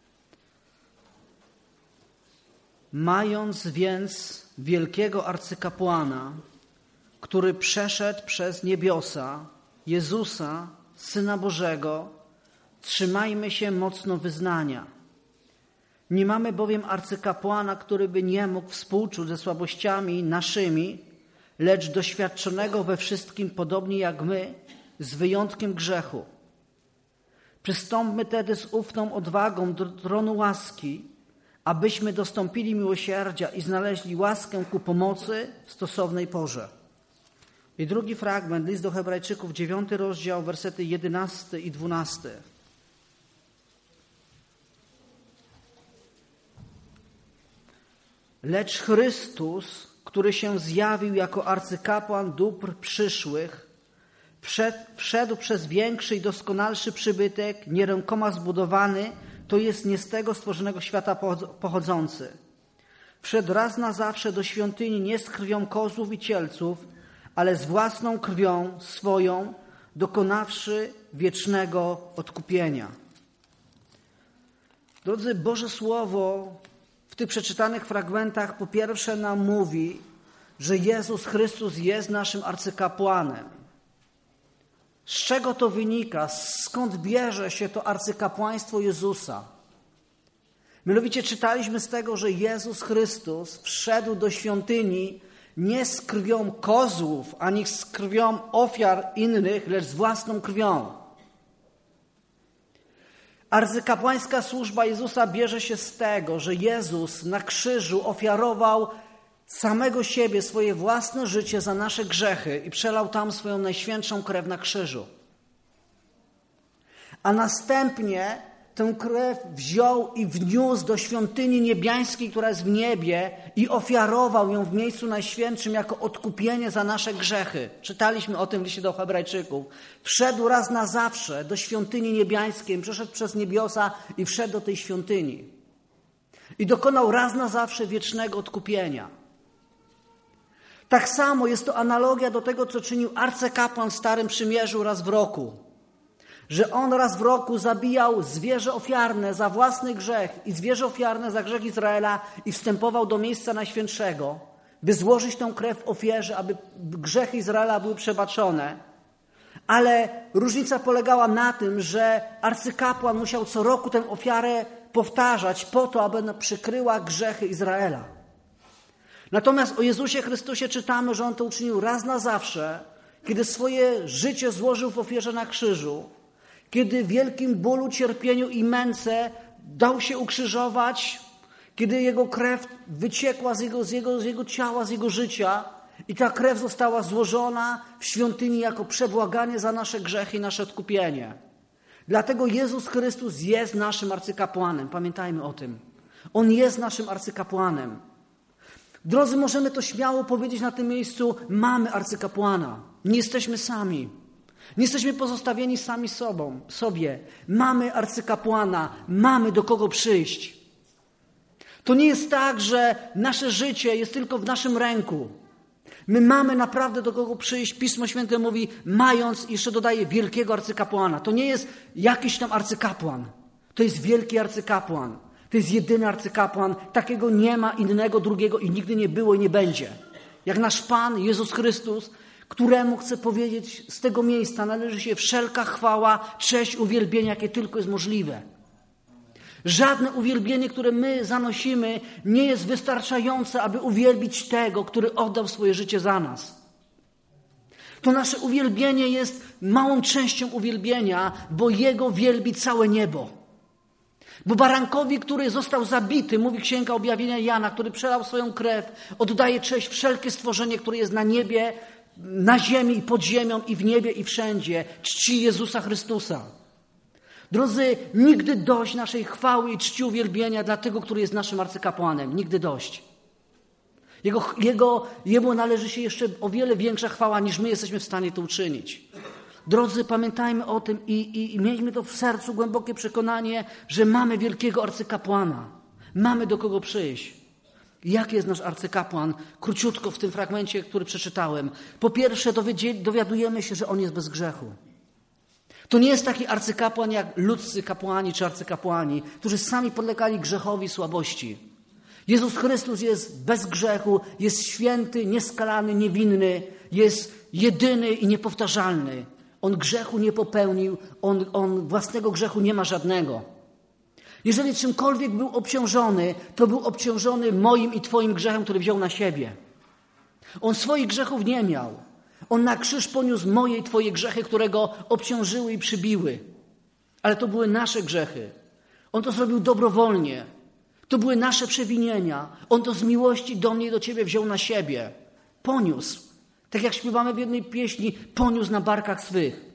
Mając więc wielkiego arcykapłana, który przeszedł przez niebiosa, Jezusa, Syna Bożego, trzymajmy się mocno wyznania. Nie mamy bowiem arcykapłana, który by nie mógł współczuć ze słabościami naszymi, lecz doświadczonego we wszystkim podobnie jak my, z wyjątkiem grzechu. Przystąpmy tedy z ufną odwagą do tronu łaski, abyśmy dostąpili miłosierdzia i znaleźli łaskę ku pomocy w stosownej porze. I drugi fragment, list do Hebrajczyków, dziewiąty rozdział, wersety jedenasty i dwunasty. Lecz Chrystus, który się zjawił jako arcykapłan dóbr przyszłych, Wszedł, wszedł przez większy i doskonalszy przybytek, nie rękoma zbudowany, to jest nie z tego stworzonego świata pochodzący. Wszedł raz na zawsze do świątyni nie z krwią kozłów i cielców, ale z własną krwią swoją, dokonawszy wiecznego odkupienia. Drodzy, Boże Słowo w tych przeczytanych fragmentach po pierwsze nam mówi, że Jezus Chrystus jest naszym arcykapłanem. Z czego to wynika? Skąd bierze się to arcykapłaństwo Jezusa? Mianowicie czytaliśmy z tego, że Jezus Chrystus wszedł do świątyni nie z krwią kozłów, ani z krwią ofiar innych, lecz z własną krwią. Arcykapłańska służba Jezusa bierze się z tego, że Jezus na krzyżu ofiarował samego siebie, swoje własne życie za nasze grzechy i przelał tam swoją najświętszą krew na krzyżu. A następnie tę krew wziął i wniósł do świątyni niebiańskiej, która jest w niebie, i ofiarował ją w miejscu najświętszym jako odkupienie za nasze grzechy. Czytaliśmy o tym w liście do Hebrajczyków. Wszedł raz na zawsze do świątyni niebiańskiej, przeszedł przez niebiosa i wszedł do tej świątyni. I dokonał raz na zawsze wiecznego odkupienia. Tak samo jest to analogia do tego, co czynił arcykapłan w Starym Przymierzu raz w roku. Że on raz w roku zabijał zwierzę ofiarne za własny grzech i zwierzę ofiarne za grzech Izraela i wstępował do miejsca najświętszego, by złożyć tę krew w ofierze, aby grzechy Izraela były przebaczone. Ale różnica polegała na tym, że arcykapłan musiał co roku tę ofiarę powtarzać po to, aby przykryła grzechy Izraela. Natomiast o Jezusie Chrystusie czytamy, że On to uczynił raz na zawsze, kiedy swoje życie złożył w ofierze na krzyżu, kiedy w wielkim bólu, cierpieniu i męce dał się ukrzyżować, kiedy Jego krew wyciekła z jego, z, jego, z jego ciała, z Jego życia i ta krew została złożona w świątyni jako przebłaganie za nasze grzechy i nasze odkupienie. Dlatego Jezus Chrystus jest naszym arcykapłanem. Pamiętajmy o tym. On jest naszym arcykapłanem. Drodzy, możemy to śmiało powiedzieć na tym miejscu, mamy arcykapłana. Nie jesteśmy sami. Nie jesteśmy pozostawieni sami sobą, sobie. Mamy arcykapłana, mamy do kogo przyjść. To nie jest tak, że nasze życie jest tylko w naszym ręku. My mamy naprawdę do kogo przyjść. Pismo Święte mówi, mając, i jeszcze dodaje, wielkiego arcykapłana. To nie jest jakiś tam arcykapłan. To jest wielki arcykapłan. To jest jedyny arcykapłan. Takiego nie ma innego, drugiego i nigdy nie było i nie będzie. Jak nasz Pan Jezus Chrystus, któremu chcę powiedzieć, z tego miejsca należy się wszelka chwała, cześć, uwielbienie, jakie tylko jest możliwe. Żadne uwielbienie, które my zanosimy, nie jest wystarczające, aby uwielbić tego, który oddał swoje życie za nas. To nasze uwielbienie jest małą częścią uwielbienia, bo Jego wielbi całe niebo. Bo barankowi, który został zabity, mówi Księga Objawienia Jana, który przelał swoją krew, oddaje cześć wszelkie stworzenie, które jest na niebie, na ziemi i pod ziemią i w niebie i wszędzie. Czci Jezusa Chrystusa. Drodzy, nigdy dość naszej chwały i czci uwielbienia dla tego, który jest naszym arcykapłanem. Nigdy dość. Jego, jego, jemu należy się jeszcze o wiele większa chwała, niż my jesteśmy w stanie to uczynić. Drodzy, pamiętajmy o tym i, i, i miejmy to w sercu głębokie przekonanie, że mamy wielkiego arcykapłana. Mamy do kogo przyjść. Jaki jest nasz arcykapłan? Króciutko w tym fragmencie, który przeczytałem. Po pierwsze, dowiadujemy się, że on jest bez grzechu. To nie jest taki arcykapłan jak ludzcy kapłani czy arcykapłani, którzy sami podlegali grzechowi, słabości. Jezus Chrystus jest bez grzechu, jest święty, nieskalany, niewinny, jest jedyny i niepowtarzalny. On grzechu nie popełnił, on, on własnego grzechu nie ma żadnego. Jeżeli czymkolwiek był obciążony, to był obciążony moim i Twoim grzechem, który wziął na siebie. On swoich grzechów nie miał. On na krzyż poniósł moje i Twoje grzechy, które Go obciążyły i przybiły. Ale to były nasze grzechy. On to zrobił dobrowolnie. To były nasze przewinienia. On to z miłości do mnie i do Ciebie wziął na siebie. Poniósł. Tak jak śpiewamy w jednej pieśni, poniósł na barkach swych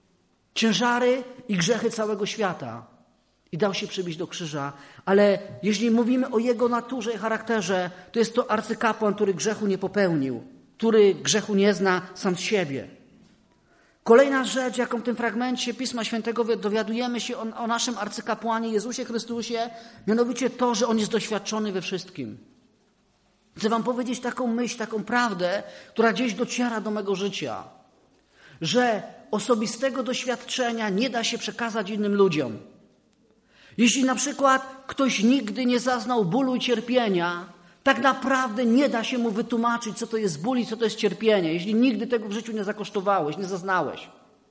ciężary i grzechy całego świata. I dał się przybić do krzyża. Ale jeśli mówimy o Jego naturze i charakterze, to jest to arcykapłan, który grzechu nie popełnił, który grzechu nie zna sam z siebie. Kolejna rzecz, jaką w tym fragmencie Pisma Świętego dowiadujemy się o, o naszym arcykapłanie Jezusie Chrystusie, mianowicie to, że On jest doświadczony we wszystkim. Chcę wam powiedzieć taką myśl, taką prawdę, która gdzieś dociera do mego życia, że osobistego doświadczenia nie da się przekazać innym ludziom. Jeśli na przykład ktoś nigdy nie zaznał bólu i cierpienia, tak naprawdę nie da się mu wytłumaczyć, co to jest ból i co to jest cierpienie, jeśli nigdy tego w życiu nie zakosztowałeś, nie zaznałeś.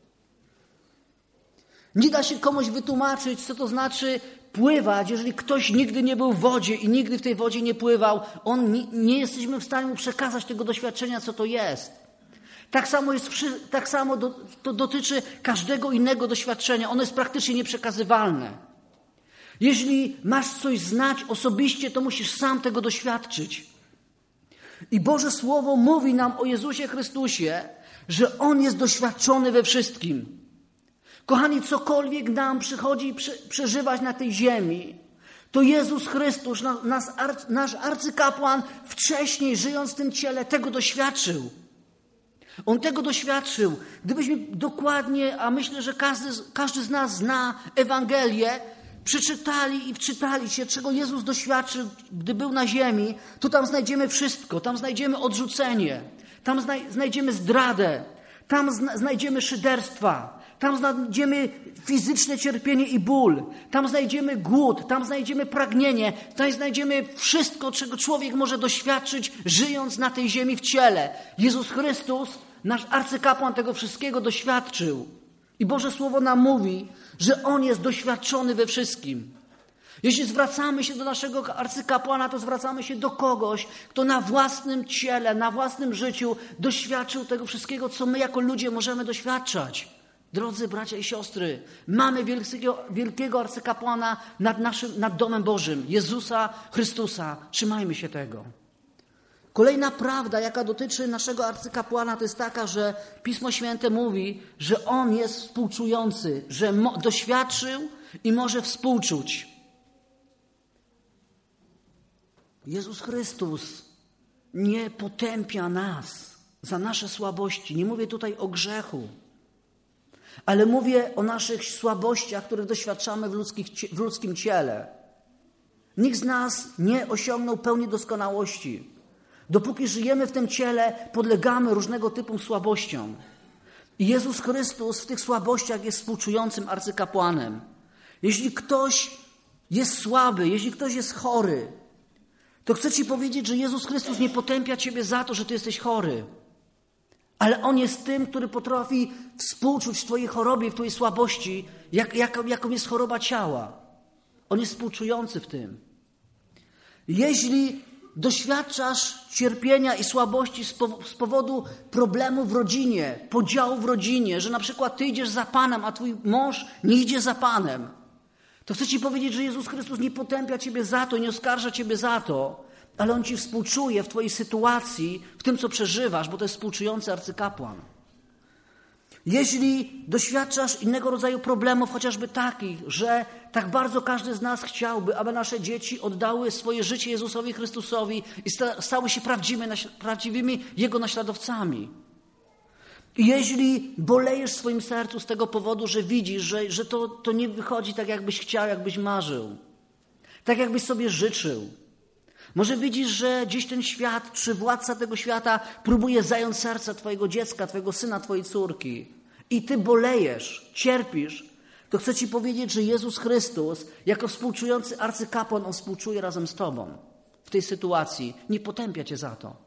Nie da się komuś wytłumaczyć, co to znaczy pływać, jeżeli ktoś nigdy nie był w wodzie i nigdy w tej wodzie nie pływał. On nie, nie jesteśmy w stanie mu przekazać tego doświadczenia, co to jest. Tak samo, jest, tak samo do, to dotyczy każdego innego doświadczenia. Ono jest praktycznie nieprzekazywalne. Jeśli masz coś znać osobiście, to musisz sam tego doświadczyć. I Boże Słowo mówi nam o Jezusie Chrystusie, że On jest doświadczony we wszystkim. Kochani, cokolwiek nam przychodzi przeżywać na tej ziemi, to Jezus Chrystus, nasz, nasz arcykapłan, wcześniej żyjąc w tym ciele, tego doświadczył. On tego doświadczył. Gdybyśmy dokładnie, a myślę, że każdy, każdy z nas zna Ewangelię, przeczytali i wczytali się, czego Jezus doświadczył, gdy był na ziemi, to tam znajdziemy wszystko. Tam znajdziemy odrzucenie, tam znajdziemy zdradę, tam znajdziemy szyderstwa, tam znajdziemy fizyczne cierpienie i ból, tam znajdziemy głód, tam znajdziemy pragnienie, tam znajdziemy wszystko, czego człowiek może doświadczyć, żyjąc na tej ziemi w ciele. Jezus Chrystus, nasz arcykapłan, tego wszystkiego doświadczył. I Boże Słowo nam mówi, że On jest doświadczony we wszystkim. Jeśli zwracamy się do naszego arcykapłana, to zwracamy się do kogoś, kto na własnym ciele, na własnym życiu doświadczył tego wszystkiego, co my jako ludzie możemy doświadczać. Drodzy bracia i siostry, mamy wielkiego, wielkiego arcykapłana nad, naszym, nad domem Bożym, Jezusa Chrystusa. Trzymajmy się tego. Kolejna prawda, jaka dotyczy naszego arcykapłana, to jest taka, że Pismo Święte mówi, że On jest współczujący, że mo- doświadczył i może współczuć. Jezus Chrystus nie potępia nas za nasze słabości. Nie mówię tutaj o grzechu, ale mówię o naszych słabościach, które doświadczamy w, ludzkich, w ludzkim ciele. Nikt z nas nie osiągnął pełni doskonałości. Dopóki żyjemy w tym ciele, podlegamy różnego typu słabościom. I Jezus Chrystus w tych słabościach jest współczującym arcykapłanem. Jeśli ktoś jest słaby, jeśli ktoś jest chory, to chcę Ci powiedzieć, że Jezus Chrystus nie potępia Ciebie za to, że Ty jesteś chory. Ale On jest tym, który potrafi współczuć w Twojej chorobie, w Twojej słabości, jak, jak, jaką jest choroba ciała. On jest współczujący w tym. Jeśli doświadczasz cierpienia i słabości z powodu problemu w rodzinie, podziału w rodzinie, że na przykład Ty idziesz za Panem, a Twój mąż nie idzie za Panem, to chcę Ci powiedzieć, że Jezus Chrystus nie potępia Ciebie za to, nie oskarża Ciebie za to, ale On Ci współczuje w Twojej sytuacji, w tym, co przeżywasz, bo to jest współczujący arcykapłan. Jeśli doświadczasz innego rodzaju problemów, chociażby takich, że tak bardzo każdy z nas chciałby, aby nasze dzieci oddały swoje życie Jezusowi Chrystusowi i stały się prawdziwymi Jego naśladowcami. I jeśli bolejesz w swoim sercu z tego powodu, że widzisz, że, że to, to nie wychodzi tak, jakbyś chciał, jakbyś marzył, tak jakbyś sobie życzył. Może widzisz, że gdzieś ten świat, czy władca tego świata próbuje zająć serce Twojego dziecka, Twojego syna, Twojej córki i Ty bolejesz, cierpisz, to chcę Ci powiedzieć, że Jezus Chrystus jako współczujący arcykapłan, On współczuje razem z Tobą w tej sytuacji. Nie potępia Cię za to.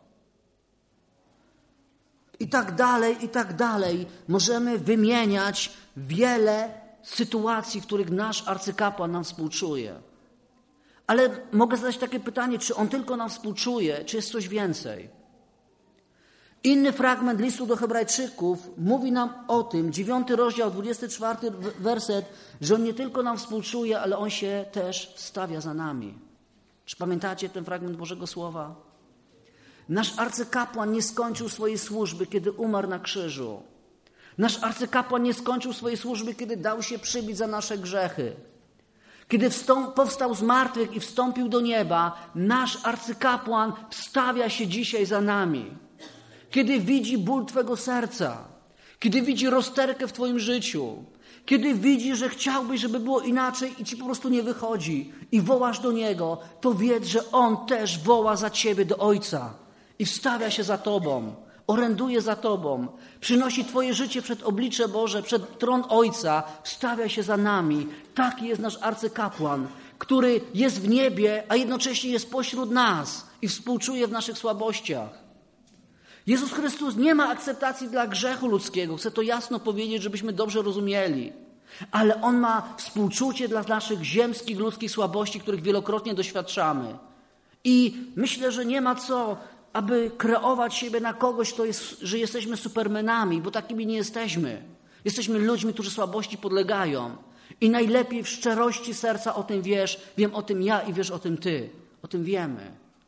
I tak dalej, i tak dalej. Możemy wymieniać wiele sytuacji, w których nasz arcykapłan nam współczuje. Ale mogę zadać takie pytanie, czy On tylko nam współczuje, czy jest coś więcej? Inny fragment listu do Hebrajczyków mówi nam o tym, dziewiąty rozdział, dwudziesty czwarty werset, że On nie tylko nam współczuje, ale On się też wstawia za nami. Czy pamiętacie ten fragment Bożego Słowa? Nasz arcykapłan nie skończył swojej służby, kiedy umarł na krzyżu. Nasz arcykapłan nie skończył swojej służby, kiedy dał się przybić za nasze grzechy. Kiedy wstąp, powstał z martwych i wstąpił do nieba, nasz arcykapłan wstawia się dzisiaj za nami. Kiedy widzi ból Twego serca, kiedy widzi rozterkę w Twoim życiu, kiedy widzi, że chciałbyś, żeby było inaczej i Ci po prostu nie wychodzi i wołasz do Niego, to wiedz, że On też woła za Ciebie do Ojca i wstawia się za Tobą, oręduje za Tobą, przynosi Twoje życie przed oblicze Boże, przed tron Ojca, wstawia się za nami. Taki jest nasz arcykapłan, który jest w niebie, a jednocześnie jest pośród nas i współczuje w naszych słabościach. Jezus Chrystus nie ma akceptacji dla grzechu ludzkiego. Chcę to jasno powiedzieć, żebyśmy dobrze rozumieli. Ale On ma współczucie dla naszych ziemskich, ludzkich słabości, których wielokrotnie doświadczamy. I myślę, że nie ma co, aby kreować siebie na kogoś, kto jest, że jesteśmy supermenami, bo takimi nie jesteśmy. Jesteśmy ludźmi, którzy słabości podlegają. I najlepiej w szczerości serca o tym wiesz, wiem o tym ja i wiesz o tym Ty. O tym wiemy.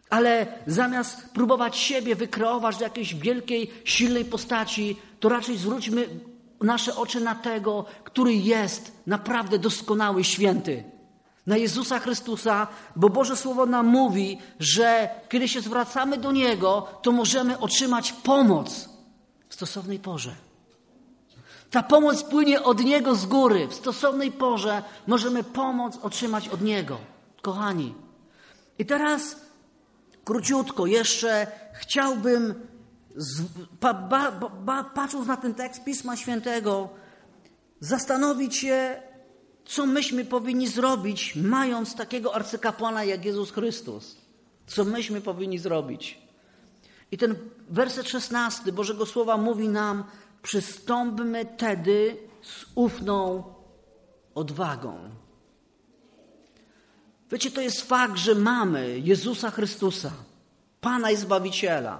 Ale zamiast próbować siebie wykreować do jakiejś wielkiej, silnej postaci, to raczej zwróćmy nasze oczy na tego, który jest naprawdę doskonały, święty. Na Jezusa Chrystusa, bo Boże Słowo nam mówi, że kiedy się zwracamy do Niego, to możemy otrzymać pomoc w stosownej porze. Ta pomoc płynie od Niego z góry. W stosownej porze możemy pomoc otrzymać od Niego. Kochani. I teraz króciutko jeszcze chciałbym, z, pa, ba, ba, patrząc na ten tekst Pisma Świętego, zastanowić się, co myśmy powinni zrobić, mając takiego arcykapłana jak Jezus Chrystus. Co myśmy powinni zrobić. I ten werset szesnasty Bożego Słowa mówi nam: przystąpmy tedy z ufną odwagą. Wiecie, to jest fakt, że mamy Jezusa Chrystusa, Pana i Zbawiciela.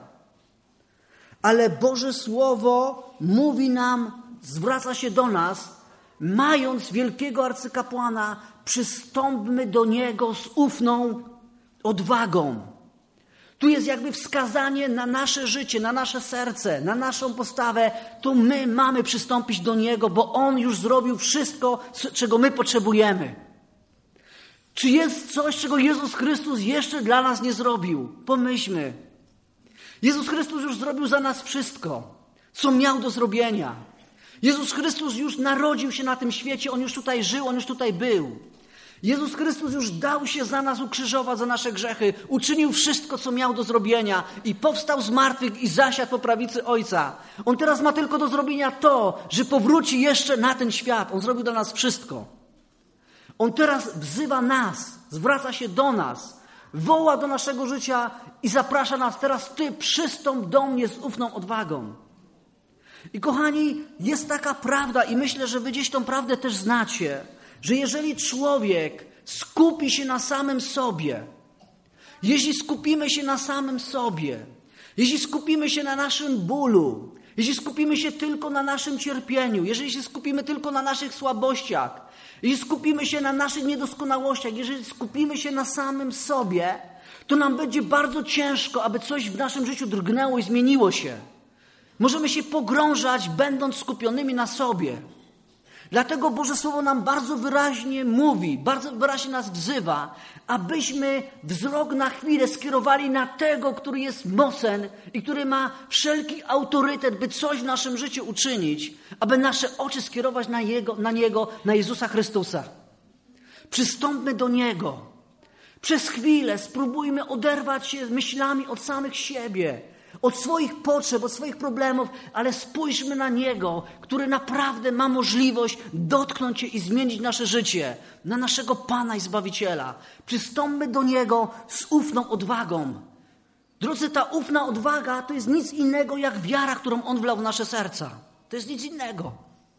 Ale Boże Słowo mówi nam, zwraca się do nas, mając wielkiego arcykapłana, przystąpmy do Niego z ufną odwagą. Tu jest jakby wskazanie na nasze życie, na nasze serce, na naszą postawę. To my mamy przystąpić do Niego, bo On już zrobił wszystko, czego my potrzebujemy. Czy jest coś, czego Jezus Chrystus jeszcze dla nas nie zrobił? Pomyślmy. Jezus Chrystus już zrobił za nas wszystko, co miał do zrobienia. Jezus Chrystus już narodził się na tym świecie, On już tutaj żył, On już tutaj był. Jezus Chrystus już dał się za nas ukrzyżować, za nasze grzechy, uczynił wszystko, co miał do zrobienia i powstał z martwych i zasiadł po prawicy Ojca. On teraz ma tylko do zrobienia to, że powróci jeszcze na ten świat. On zrobił dla nas wszystko. On teraz wzywa nas, zwraca się do nas, woła do naszego życia i zaprasza nas: teraz Ty przystąp do mnie z ufną odwagą. I kochani, jest taka prawda i myślę, że Wy gdzieś tą prawdę też znacie, że jeżeli człowiek skupi się na samym sobie, jeśli skupimy się na samym sobie, jeśli skupimy się na naszym bólu, jeśli skupimy się tylko na naszym cierpieniu, jeżeli się skupimy tylko na naszych słabościach, jeśli skupimy się na naszych niedoskonałościach, jeżeli skupimy się na samym sobie, to nam będzie bardzo ciężko, aby coś w naszym życiu drgnęło i zmieniło się. Możemy się pogrążać, będąc skupionymi na sobie. Dlatego Boże Słowo nam bardzo wyraźnie mówi, bardzo wyraźnie nas wzywa, abyśmy wzrok na chwilę skierowali na tego, który jest mocen i który ma wszelki autorytet, by coś w naszym życiu uczynić, aby nasze oczy skierować na, Jego, na Niego, na Jezusa Chrystusa. Przystąpmy do Niego. Przez chwilę spróbujmy oderwać się myślami od samych siebie, od swoich potrzeb, od swoich problemów, ale spójrzmy na Niego, który naprawdę ma możliwość dotknąć się i zmienić nasze życie, na naszego Pana i Zbawiciela. Przystąpmy do Niego z ufną odwagą. Drodzy, ta ufna odwaga to jest nic innego jak wiara, którą On wlał w nasze serca. To jest nic innego.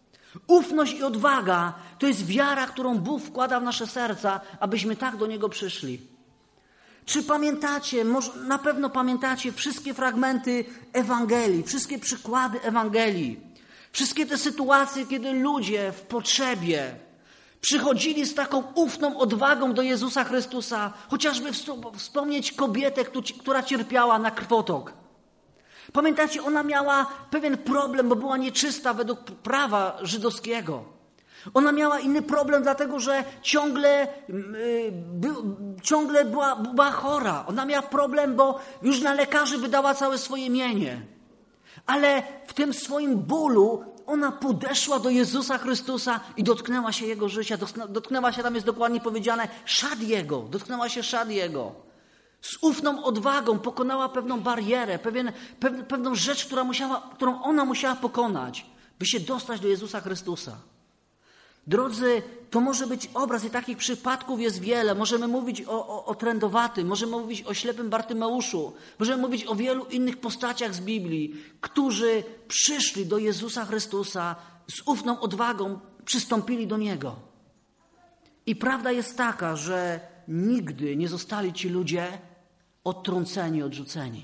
Ufność i odwaga to jest wiara, którą Bóg wkłada w nasze serca, abyśmy tak do Niego przyszli. Czy pamiętacie, może na pewno pamiętacie wszystkie fragmenty Ewangelii, wszystkie przykłady Ewangelii, wszystkie te sytuacje, kiedy ludzie w potrzebie przychodzili z taką ufną odwagą do Jezusa Chrystusa, chociażby wspomnieć kobietę, która cierpiała na krwotok. Pamiętacie, ona miała pewien problem, bo była nieczysta według prawa żydowskiego. Ona miała inny problem, dlatego że ciągle, yy, by, ciągle była, była chora. Ona miała problem, bo już na lekarzy wydała całe swoje mienie. Ale w tym swoim bólu ona podeszła do Jezusa Chrystusa i dotknęła się Jego życia. Dotknęła się, tam jest dokładnie powiedziane, szat Jego. Dotknęła się szat Jego. Z ufną odwagą pokonała pewną barierę, pewien, pew, pewną rzecz, która musiała, którą ona musiała pokonać, by się dostać do Jezusa Chrystusa. Drodzy, to może być obraz i takich przypadków jest wiele. Możemy mówić o, o, o trędowatym, możemy mówić o ślepym Bartymeuszu, możemy mówić o wielu innych postaciach z Biblii, którzy przyszli do Jezusa Chrystusa z ufną odwagą, przystąpili do Niego. I prawda jest taka, że nigdy nie zostali ci ludzie odtrąceni, odrzuceni.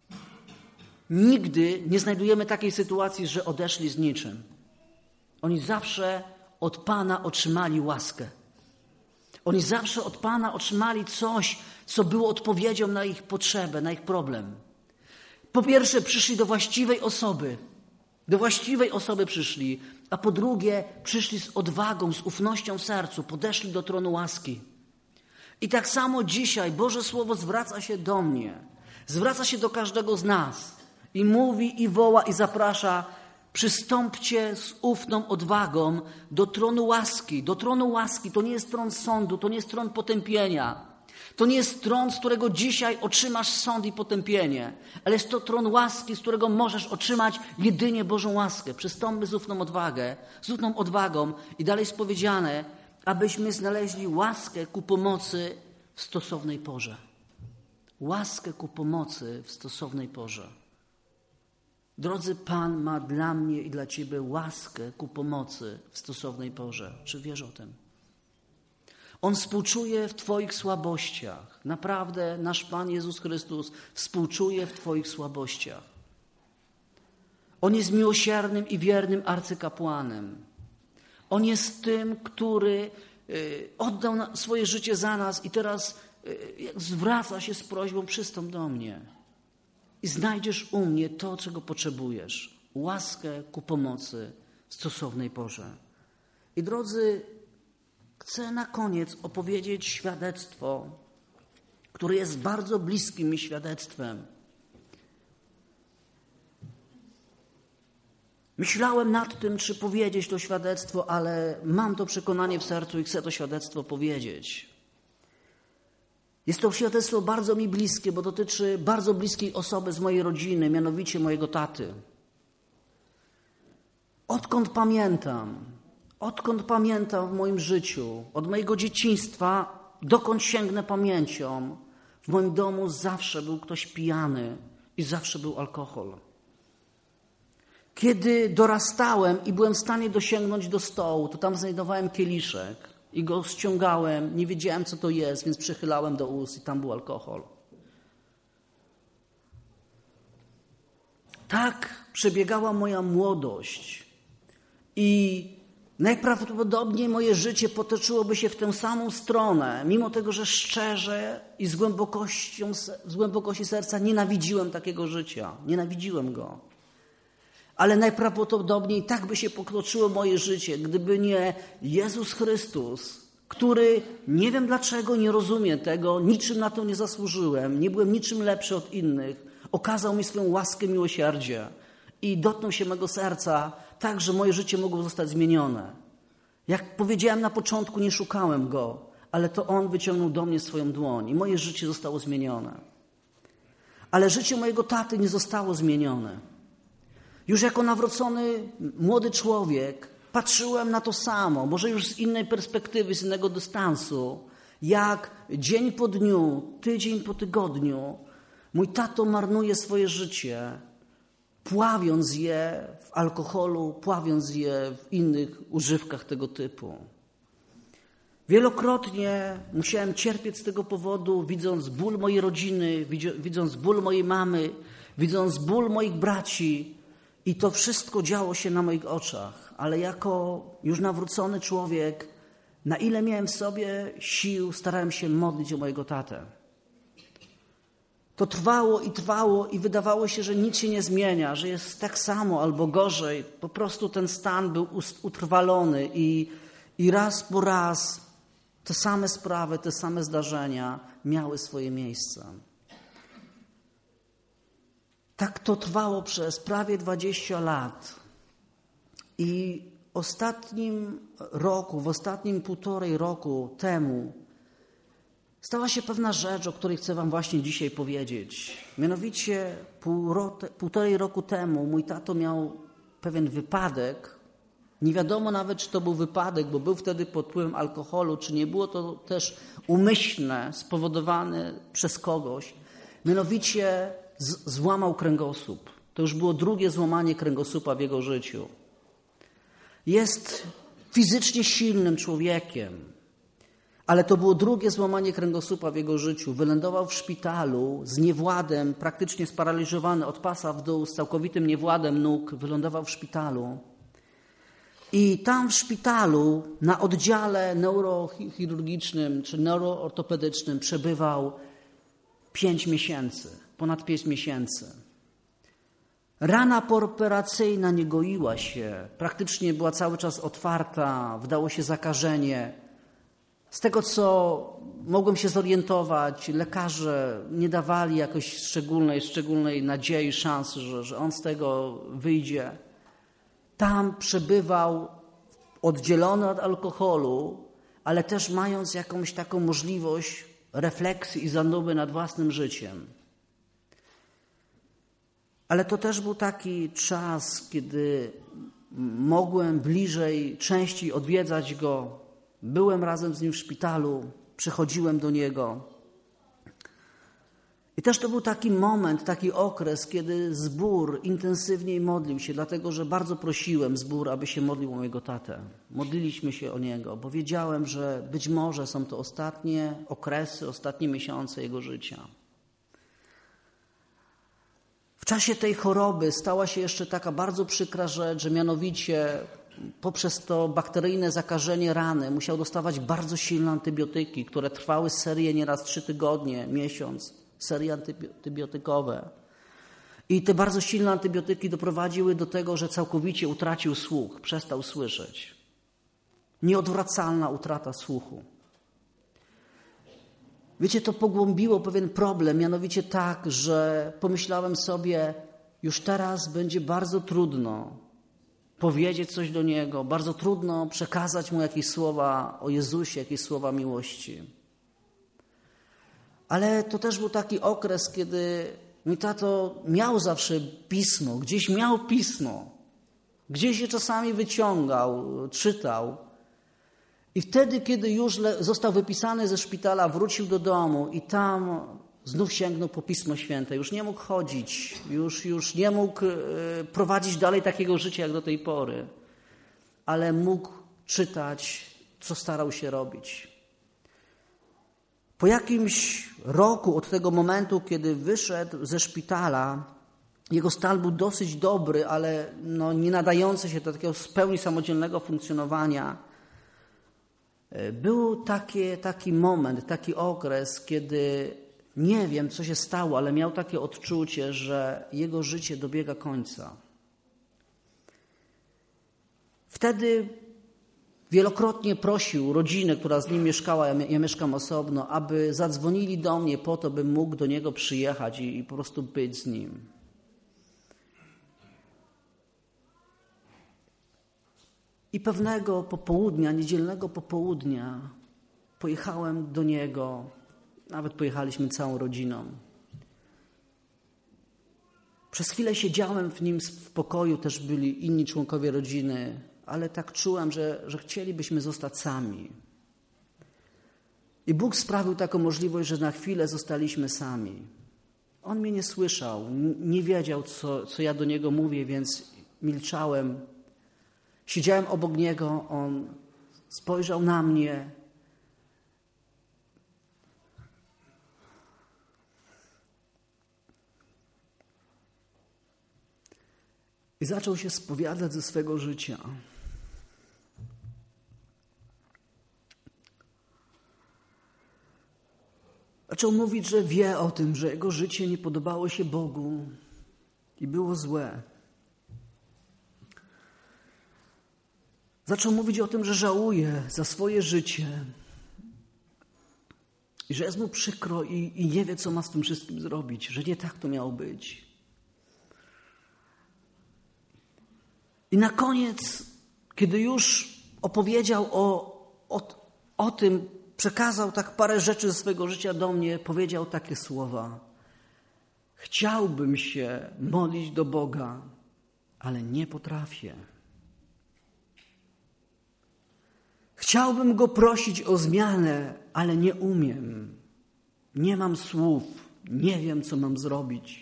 Nigdy nie znajdujemy takiej sytuacji, że odeszli z niczym. Oni zawsze od Pana otrzymali łaskę. Oni zawsze od Pana otrzymali coś, co było odpowiedzią na ich potrzebę, na ich problem. Po pierwsze, przyszli do właściwej osoby. Do właściwej osoby przyszli. A po drugie, przyszli z odwagą, z ufnością w sercu. Podeszli do tronu łaski. I tak samo dzisiaj Boże Słowo zwraca się do mnie. Zwraca się do każdego z nas. I mówi, i woła, i zaprasza. Przystąpcie z ufną odwagą do tronu łaski. Do tronu łaski. To nie jest tron sądu, to nie jest tron potępienia. To nie jest tron, z którego dzisiaj otrzymasz sąd i potępienie, ale jest to tron łaski, z którego możesz otrzymać jedynie Bożą łaskę. Przystąpmy z ufną odwagę, z ufną odwagą i dalej jest powiedziane, abyśmy znaleźli łaskę ku pomocy w stosownej porze. Łaskę ku pomocy w stosownej porze. Drodzy, Pan ma dla mnie i dla Ciebie łaskę ku pomocy w stosownej porze. Czy wiesz o tym? On współczuje w Twoich słabościach. Naprawdę nasz Pan Jezus Chrystus współczuje w Twoich słabościach. On jest miłosiernym i wiernym arcykapłanem. On jest tym, który oddał swoje życie za nas i teraz zwraca się z prośbą: przystąp do mnie i znajdziesz u mnie to, czego potrzebujesz. Łaskę ku pomocy w stosownej porze. I drodzy, chcę na koniec opowiedzieć świadectwo, które jest bardzo bliskim mi świadectwem. Myślałem nad tym, czy powiedzieć to świadectwo, ale mam to przekonanie w sercu i chcę to świadectwo powiedzieć. Jest to świadectwo bardzo mi bliskie, bo dotyczy bardzo bliskiej osoby z mojej rodziny, mianowicie mojego taty. Odkąd pamiętam, Odkąd pamiętam w moim życiu, od mojego dzieciństwa, dokąd sięgnę pamięcią, w moim domu zawsze był ktoś pijany i zawsze był alkohol. Kiedy dorastałem i byłem w stanie dosięgnąć do stołu, to tam znajdowałem kieliszek i go ściągałem, nie wiedziałem, co to jest, więc przychylałem do ust i tam był alkohol. Tak przebiegała moja młodość i najprawdopodobniej moje życie potoczyłoby się w tę samą stronę, mimo tego, że szczerze i z głębokością, z głębokości serca nienawidziłem takiego życia. Nienawidziłem go. Ale najprawdopodobniej tak by się potoczyło moje życie, gdyby nie Jezus Chrystus, który, nie wiem dlaczego, nie rozumiem tego, niczym na to nie zasłużyłem, nie byłem niczym lepszy od innych, okazał mi swoją łaskę, miłosierdzie i dotknął się mego serca, tak, że moje życie mogło zostać zmienione. Jak powiedziałem na początku, nie szukałem Go, ale to On wyciągnął do mnie swoją dłoń i moje życie zostało zmienione. Ale życie mojego taty nie zostało zmienione. Już jako nawrócony młody człowiek patrzyłem na to samo, może już z innej perspektywy, z innego dystansu, jak dzień po dniu, tydzień po tygodniu mój tato marnuje swoje życie, pławiąc je w alkoholu, pławiąc je w innych używkach tego typu. Wielokrotnie musiałem cierpieć z tego powodu, widząc ból mojej rodziny, widząc ból mojej mamy, widząc ból moich braci i to wszystko działo się na moich oczach. Ale jako już nawrócony człowiek, na ile miałem w sobie sił, starałem się modlić o mojego tatę. To trwało i trwało i wydawało się, że nic się nie zmienia, że jest tak samo albo gorzej. Po prostu ten stan był utrwalony i, i raz po raz te same sprawy, te same zdarzenia miały swoje miejsce. Tak to trwało przez prawie dwadzieścia lat. I w ostatnim roku, w ostatnim półtorej roku temu stała się pewna rzecz, o której chcę wam właśnie dzisiaj powiedzieć. Mianowicie pół ro, półtorej roku temu mój tato miał pewien wypadek. Nie wiadomo nawet, czy to był wypadek, bo był wtedy pod wpływem alkoholu, czy nie było to też umyślne, spowodowane przez kogoś. Mianowicie z, złamał kręgosłup. To już było drugie złamanie kręgosłupa w jego życiu. Jest fizycznie silnym człowiekiem, ale to było drugie złamanie kręgosłupa w jego życiu. Wylądował w szpitalu z niewładem, praktycznie sparaliżowany od pasa w dół, z całkowitym niewładem nóg. Wylądował w szpitalu. I tam w szpitalu, na oddziale neurochirurgicznym czy neuroortopedycznym przebywał pięć miesięcy, ponad pięć miesięcy. Rana pooperacyjna nie goiła się, praktycznie była cały czas otwarta, wdało się zakażenie. Z tego, co mogłem się zorientować, lekarze nie dawali jakoś szczególnej, szczególnej nadziei, szansy, że, że on z tego wyjdzie. Tam przebywał oddzielony od alkoholu, ale też mając jakąś taką możliwość refleksji i zanuby nad własnym życiem. Ale to też był taki czas, kiedy mogłem bliżej, częściej odwiedzać go. Byłem razem z nim w szpitalu, przychodziłem do niego. I też to był taki moment, taki okres, kiedy zbór intensywniej modlił się, dlatego że bardzo prosiłem zbór, aby się modlił o mojego tatę. Modliliśmy się o niego, bo wiedziałem, że być może są to ostatnie okresy, ostatnie miesiące jego życia. W czasie tej choroby stała się jeszcze taka bardzo przykra rzecz, że mianowicie poprzez to bakteryjne zakażenie rany musiał dostawać bardzo silne antybiotyki, które trwały serię nieraz trzy tygodnie, miesiąc, serie antybiotykowe. I te bardzo silne antybiotyki doprowadziły do tego, że całkowicie utracił słuch, przestał słyszeć. Nieodwracalna utrata słuchu. Wiecie, to pogłębiło pewien problem, mianowicie tak, że pomyślałem sobie, już teraz będzie bardzo trudno powiedzieć coś do niego, bardzo trudno przekazać mu jakieś słowa o Jezusie, jakieś słowa miłości. Ale to też był taki okres, kiedy mój tato miał zawsze pismo, gdzieś miał pismo, gdzieś je czasami wyciągał, czytał. I wtedy, kiedy już został wypisany ze szpitala, wrócił do domu i tam znów sięgnął po Pismo Święte. Już nie mógł chodzić, już, już nie mógł prowadzić dalej takiego życia jak do tej pory, ale mógł czytać, co starał się robić. Po jakimś roku od tego momentu, kiedy wyszedł ze szpitala, jego stan był dosyć dobry, ale no nie nadający się do takiego w pełni samodzielnego funkcjonowania. Był taki, taki moment, taki okres, kiedy nie wiem, co się stało, ale miał takie odczucie, że jego życie dobiega końca. Wtedy wielokrotnie prosił rodzinę, która z nim mieszkała, ja, ja mieszkam osobno, aby zadzwonili do mnie po to, bym mógł do niego przyjechać i, i po prostu być z nim. I pewnego popołudnia, niedzielnego popołudnia pojechałem do niego, nawet pojechaliśmy całą rodziną. Przez chwilę siedziałem w nim w pokoju, też byli inni członkowie rodziny, ale tak czułem, że, że chcielibyśmy zostać sami. I Bóg sprawił taką możliwość, że na chwilę zostaliśmy sami. On mnie nie słyszał, nie wiedział, co, co ja do niego mówię, więc milczałem. Siedziałem obok niego, on spojrzał na mnie. I zaczął się spowiadać ze swego życia. Zaczął mówić, że wie o tym, że jego życie nie podobało się Bogu i było złe. Zaczął mówić o tym, że żałuje za swoje życie i że jest mu przykro i, i nie wie, co ma z tym wszystkim zrobić, że nie tak to miało być. I na koniec, kiedy już opowiedział o, o, o tym, przekazał tak parę rzeczy ze swojego życia do mnie, powiedział takie słowa. Chciałbym się modlić do Boga, ale nie potrafię. Chciałbym Go prosić o zmianę, ale nie umiem. Nie mam słów, nie wiem, co mam zrobić.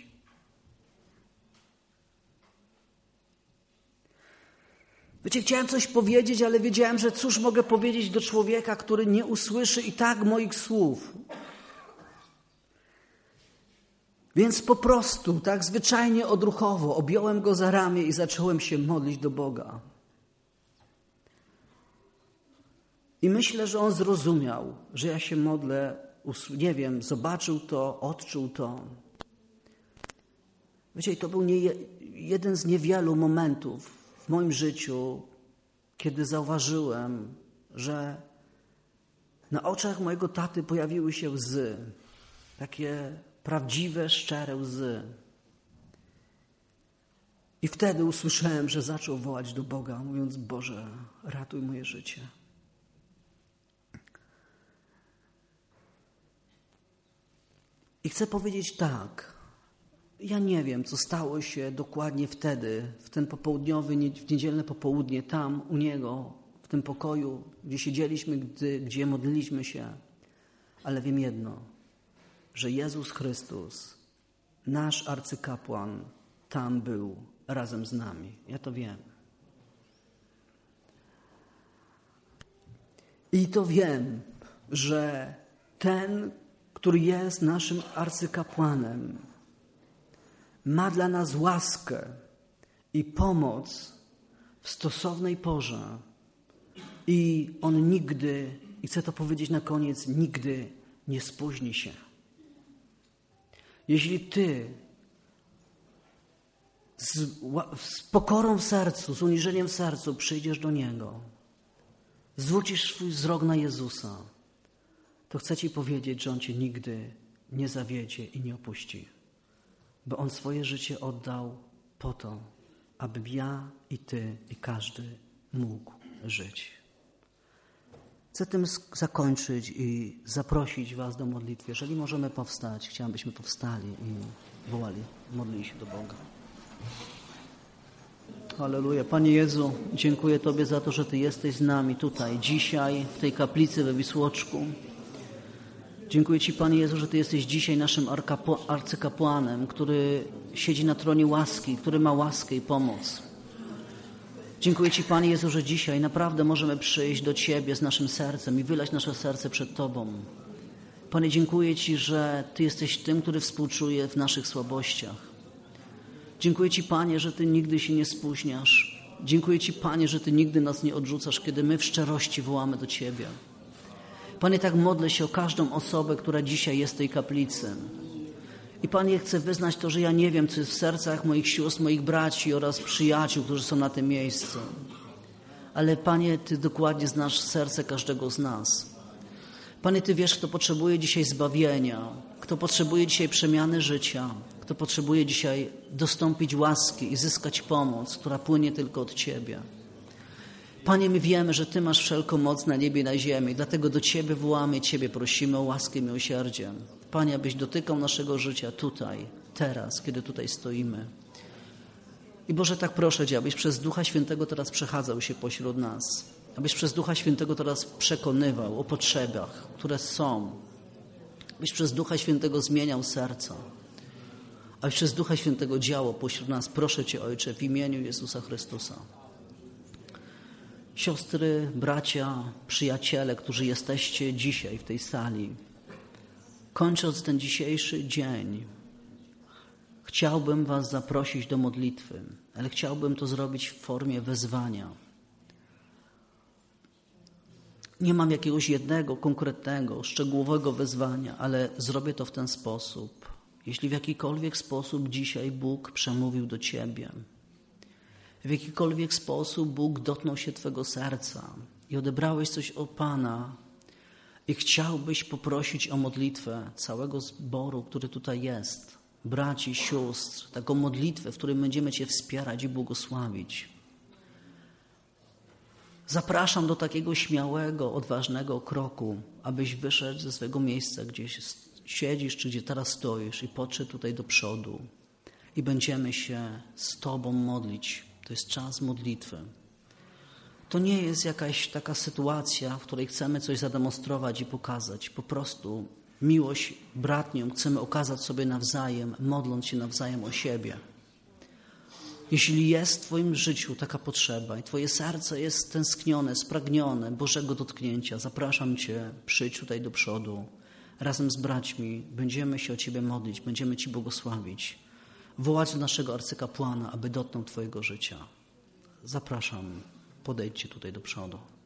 Wiecie, chciałem coś powiedzieć, ale wiedziałem, że cóż mogę powiedzieć do człowieka, który nie usłyszy i tak moich słów. Więc po prostu, tak zwyczajnie odruchowo, objąłem go za ramię i zacząłem się modlić do Boga. I myślę, że on zrozumiał, że ja się modlę, nie wiem, zobaczył to, odczuł to. Wiecie, to był nie, jeden z niewielu momentów w moim życiu, kiedy zauważyłem, że na oczach mojego taty pojawiły się łzy. Takie prawdziwe, szczere łzy. I wtedy usłyszałem, że zaczął wołać do Boga, mówiąc: Boże, ratuj moje życie. I chcę powiedzieć tak, ja nie wiem, co stało się dokładnie wtedy, w ten popołudniowy, w niedzielne popołudnie, tam u niego, w tym pokoju, gdzie siedzieliśmy, gdy, gdzie modliliśmy się. Ale wiem jedno, że Jezus Chrystus, nasz arcykapłan, tam był razem z nami. Ja to wiem. I to wiem, że ten, który jest naszym arcykapłanem, ma dla nas łaskę i pomoc w stosownej porze. I On nigdy, i chcę to powiedzieć na koniec, nigdy nie spóźni się. Jeśli Ty z, z pokorą w sercu, z uniżeniem w sercu przyjdziesz do Niego, zwrócisz swój wzrok na Jezusa, to chcę Ci powiedzieć, że On Cię nigdy nie zawiedzie i nie opuści. Bo On swoje życie oddał po to, aby ja i Ty i każdy mógł żyć. Chcę tym zakończyć i zaprosić Was do modlitwy. Jeżeli możemy powstać, chciałem, byśmy powstali i wołali, modlili się do Boga. Halleluja. Panie Jezu, dziękuję Tobie za to, że Ty jesteś z nami tutaj, dzisiaj, w tej kaplicy we Wisłoczku. Dziękuję Ci, Panie Jezu, że Ty jesteś dzisiaj naszym arcykapłanem, który siedzi na tronie łaski, który ma łaskę i pomoc. Dziękuję Ci, Panie Jezu, że dzisiaj naprawdę możemy przyjść do Ciebie z naszym sercem i wylać nasze serce przed Tobą. Panie, dziękuję Ci, że Ty jesteś tym, który współczuje w naszych słabościach. Dziękuję Ci, Panie, że Ty nigdy się nie spóźniasz. Dziękuję Ci, Panie, że Ty nigdy nas nie odrzucasz, kiedy my w szczerości wołamy do Ciebie. Panie, tak modlę się o każdą osobę, która dzisiaj jest w tej kaplicy. I Panie, chcę wyznać to, że ja nie wiem, co jest w sercach moich sióstr, moich braci oraz przyjaciół, którzy są na tym miejscu. Ale Panie, Ty dokładnie znasz serce każdego z nas. Panie, Ty wiesz, kto potrzebuje dzisiaj zbawienia, kto potrzebuje dzisiaj przemiany życia, kto potrzebuje dzisiaj dostąpić łaski i zyskać pomoc, która płynie tylko od Ciebie. Panie, my wiemy, że Ty masz wszelką moc na niebie i na ziemi, dlatego do Ciebie wołamy i Ciebie prosimy o łaskę i miłosierdzie. Panie, abyś dotykał naszego życia tutaj, teraz, kiedy tutaj stoimy. I Boże, tak proszę Cię, abyś przez Ducha Świętego teraz przechadzał się pośród nas. Abyś przez Ducha Świętego teraz przekonywał o potrzebach, które są. Abyś przez Ducha Świętego zmieniał serca. Abyś przez Ducha Świętego działał pośród nas. Proszę Cię, Ojcze, w imieniu Jezusa Chrystusa. Siostry, bracia, przyjaciele, którzy jesteście dzisiaj w tej sali, kończąc ten dzisiejszy dzień, chciałbym Was zaprosić do modlitwy, ale chciałbym to zrobić w formie wezwania. Nie mam jakiegoś jednego, konkretnego, szczegółowego wezwania, ale zrobię to w ten sposób. Jeśli w jakikolwiek sposób dzisiaj Bóg przemówił do Ciebie, w jakikolwiek sposób Bóg dotknął się Twego serca i odebrałeś coś od Pana i chciałbyś poprosić o modlitwę całego zboru, który tutaj jest, braci, sióstr, taką modlitwę, w której będziemy Cię wspierać i błogosławić. Zapraszam do takiego śmiałego, odważnego kroku, abyś wyszedł ze swojego miejsca, gdzie siedzisz, czy gdzie teraz stoisz i podszedł tutaj do przodu i będziemy się z Tobą modlić. To jest czas modlitwy. To nie jest jakaś taka sytuacja, w której chcemy coś zademonstrować i pokazać. Po prostu miłość bratnią chcemy okazać sobie nawzajem, modląc się nawzajem o siebie. Jeśli jest w Twoim życiu taka potrzeba i Twoje serce jest stęsknione, spragnione Bożego dotknięcia, zapraszam Cię, przyjdź tutaj do przodu. Razem z braćmi będziemy się o Ciebie modlić, będziemy Ci błogosławić. Wołać do naszego arcykapłana, aby dotknął Twojego życia. Zapraszam, podejdźcie tutaj do przodu.